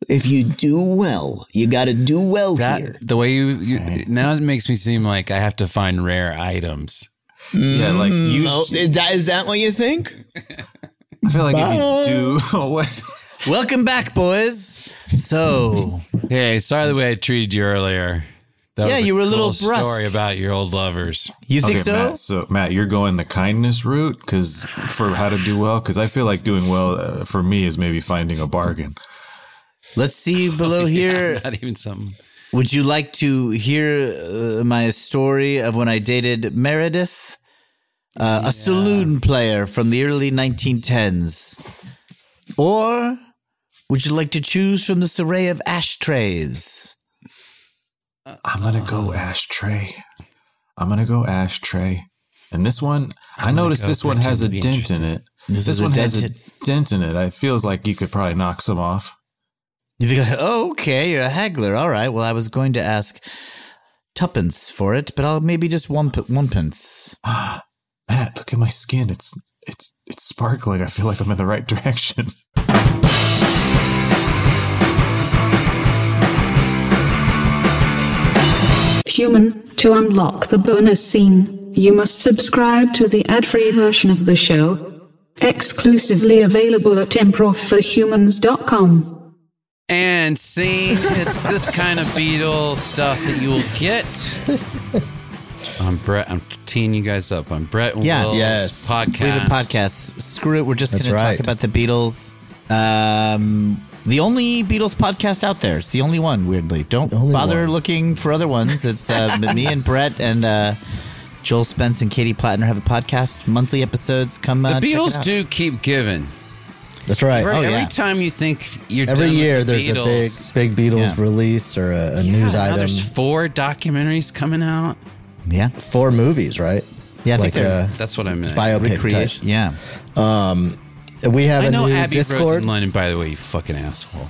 If you do well, you got to do well that, here. The way you, you now it makes me seem like I have to find rare items. Yeah, like you. Oh, is, that, is that what you think? I feel like Bye. if you do. Oh, what? Welcome back, boys. So, hey, sorry the way I treated you earlier. That yeah, was a you were a cool little brusque. Story about your old lovers. You think okay, so? Matt, so, Matt, you're going the kindness route because for how to do well. Because I feel like doing well uh, for me is maybe finding a bargain. Let's see below oh, yeah, here. Not even something. Would you like to hear uh, my story of when I dated Meredith, uh, yeah. a saloon player from the early nineteen tens, or would you like to choose from this array of ashtrays? I'm going to go ashtray. I'm going to go ashtray. And this one, I'm I noticed this one has a dent in it. This, this one has dented. a dent in it. It feels like you could probably knock some off. You think, oh, okay, you're a haggler. All right. Well, I was going to ask tuppence for it, but I'll maybe just one, one pence. Ah, Matt, look at my skin. It's, it's, it's sparkling. I feel like I'm in the right direction. Human, to unlock the bonus scene, you must subscribe to the ad-free version of the show, exclusively available at improv for humans dot com. And scene, it's this kind of Beatles stuff that you will get. I'm Brett. I'm teeing you guys up. I'm Brett and yeah. Will's yes. podcast. We have a podcast. Screw it. We're just going to right. talk about the Beatles. Um... The only Beatles podcast out there. It's the only one, weirdly. Don't bother one. looking for other ones. It's uh, me and Brett and uh, Joel Spence and Katie Plattner have a podcast. Monthly episodes. Come uh, The check Beatles it out. do keep giving. That's right. Every, Oh, yeah. every time you think you're Every done year with the there's Beatles, a big, big Beatles Yeah. release or a, a yeah, news now item. There's four documentaries coming out. Yeah. Four movies, right? Yeah, I like think they're a That's what I meant. biopic recreate. type. Yeah. Um, we have I a know new Abbey Road's Discord. in London, by the way, you fucking asshole.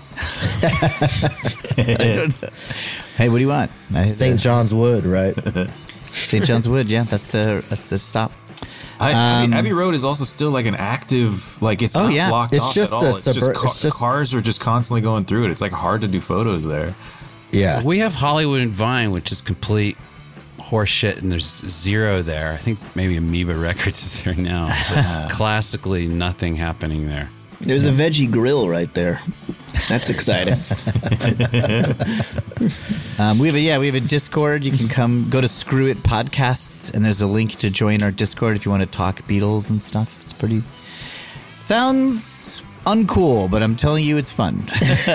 Hey, what do you want? Saint John's Wood, right? Saint John's Wood. Yeah, that's the that's the stop. I, I mean, Um, Abbey Road is also still like an active, like it's Oh, not yeah. blocked It's off just at a all. It's, subver- just, ca- it's just- cars are just constantly going through it. It's like hard to do photos there. Yeah. We have Hollywood and Vine, which is complete horseshit, and there's zero there. I think maybe Amoeba Records is there now. But classically, nothing happening there. There's a veggie grill right there. That's exciting. Um, we have a yeah, we have a Discord. You can come go to Screw It Podcasts, and there's a link to join our Discord if you want to talk Beatles and stuff. It's pretty sounds uncool, but I'm telling you, it's fun.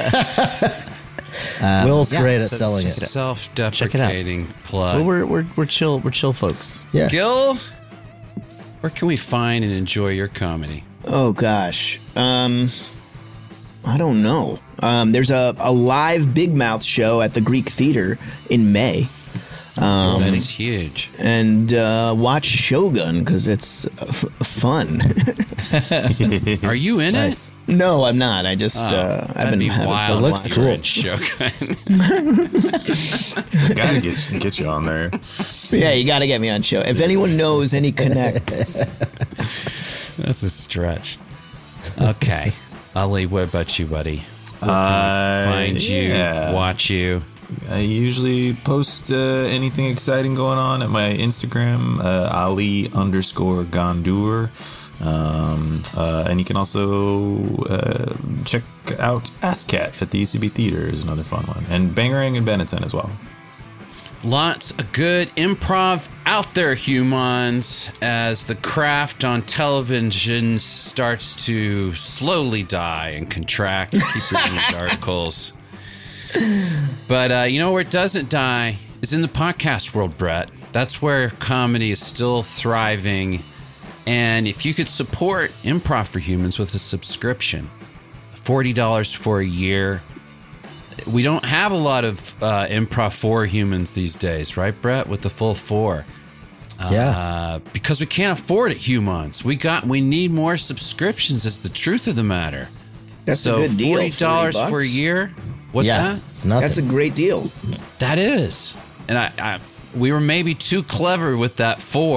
um, Will's yeah, great at so selling it. Self-deprecating plug. Well, we're we're we're chill we're chill folks. Yeah. Gil, where can we find and enjoy your comedy? Oh gosh, um, I don't know. Um, there's a, a live Big Mouth show at the Greek Theater in May. Um, that is huge. And uh, watch Shogun because it's uh, f- fun. Are you in Nice. it? No, I'm not. I just Oh, uh, I've that'd been be having wild. fun. It looks if watching. you were cool. in Shogun. Gotta get you, get you on there. Yeah, you got to get me on show. If anyone knows any connect, That's a stretch. Okay, Ali, what about you, buddy? Where can Uh, we find you, yeah. watch you? I usually post uh, anything exciting going on at my Instagram, uh, Ali underscore Gondour. Um, uh, and you can also uh, check out ASCAT at the U C B Theater is another fun one. And Bangarang and Benetton as well. Lots of good improv out there, humans, as the craft on television starts to slowly die and contract. Keep reading these articles. But uh, you know where it doesn't die is in the podcast world, Brett. That's where comedy is still thriving. And if you could support Improv for Humans with a subscription, forty dollars for a year. We don't have a lot of uh, Improv for Humans these days, right, Brett? With the full four. Yeah. Uh, because we can't afford it, humans. We got. We need more subscriptions. It's the truth of the matter. That's so a good deal. forty dollars forty for a bucks. year. What's yeah. that? It's nothing. That's a great deal. That is. And I, I, we were maybe too clever with that four.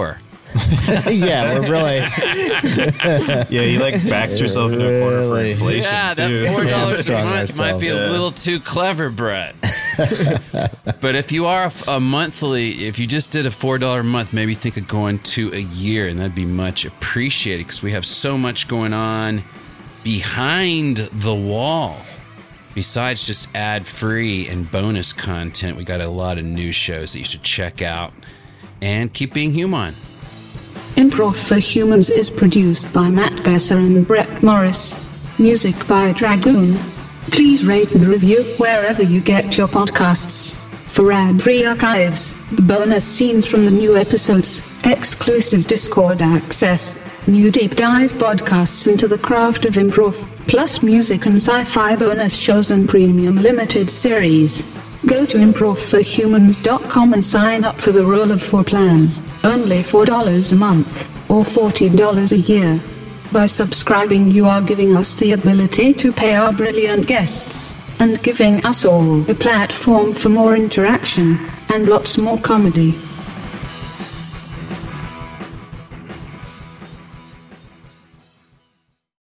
Yeah, we're really. Yeah, you like backed yourself into a corner for inflation Yeah, too. that four dollars a Hamstrung month might be a ourselves. little too clever, Brett. But if you are a, a monthly, if you just did a four dollar a month, maybe think of going to a year, and that'd be much appreciated because we have so much going on behind the wall. Besides just ad-free and bonus content, we got a lot of new shows that you should check out. And keep being human. Improv for Humans is produced by Matt Besser and Brett Morris. Music by Dragoon. Please rate and review wherever you get your podcasts. For ad-free archives, the bonus scenes from the new episodes, exclusive Discord access, new deep dive podcasts into the craft of improv, plus music and sci-fi bonus shows and premium limited series. Go to improv for humans dot com and sign up for the Roll of Four plan. Only four dollars a month, or forty dollars a year. By subscribing, you are giving us the ability to pay our brilliant guests, and giving us all a platform for more interaction, and lots more comedy.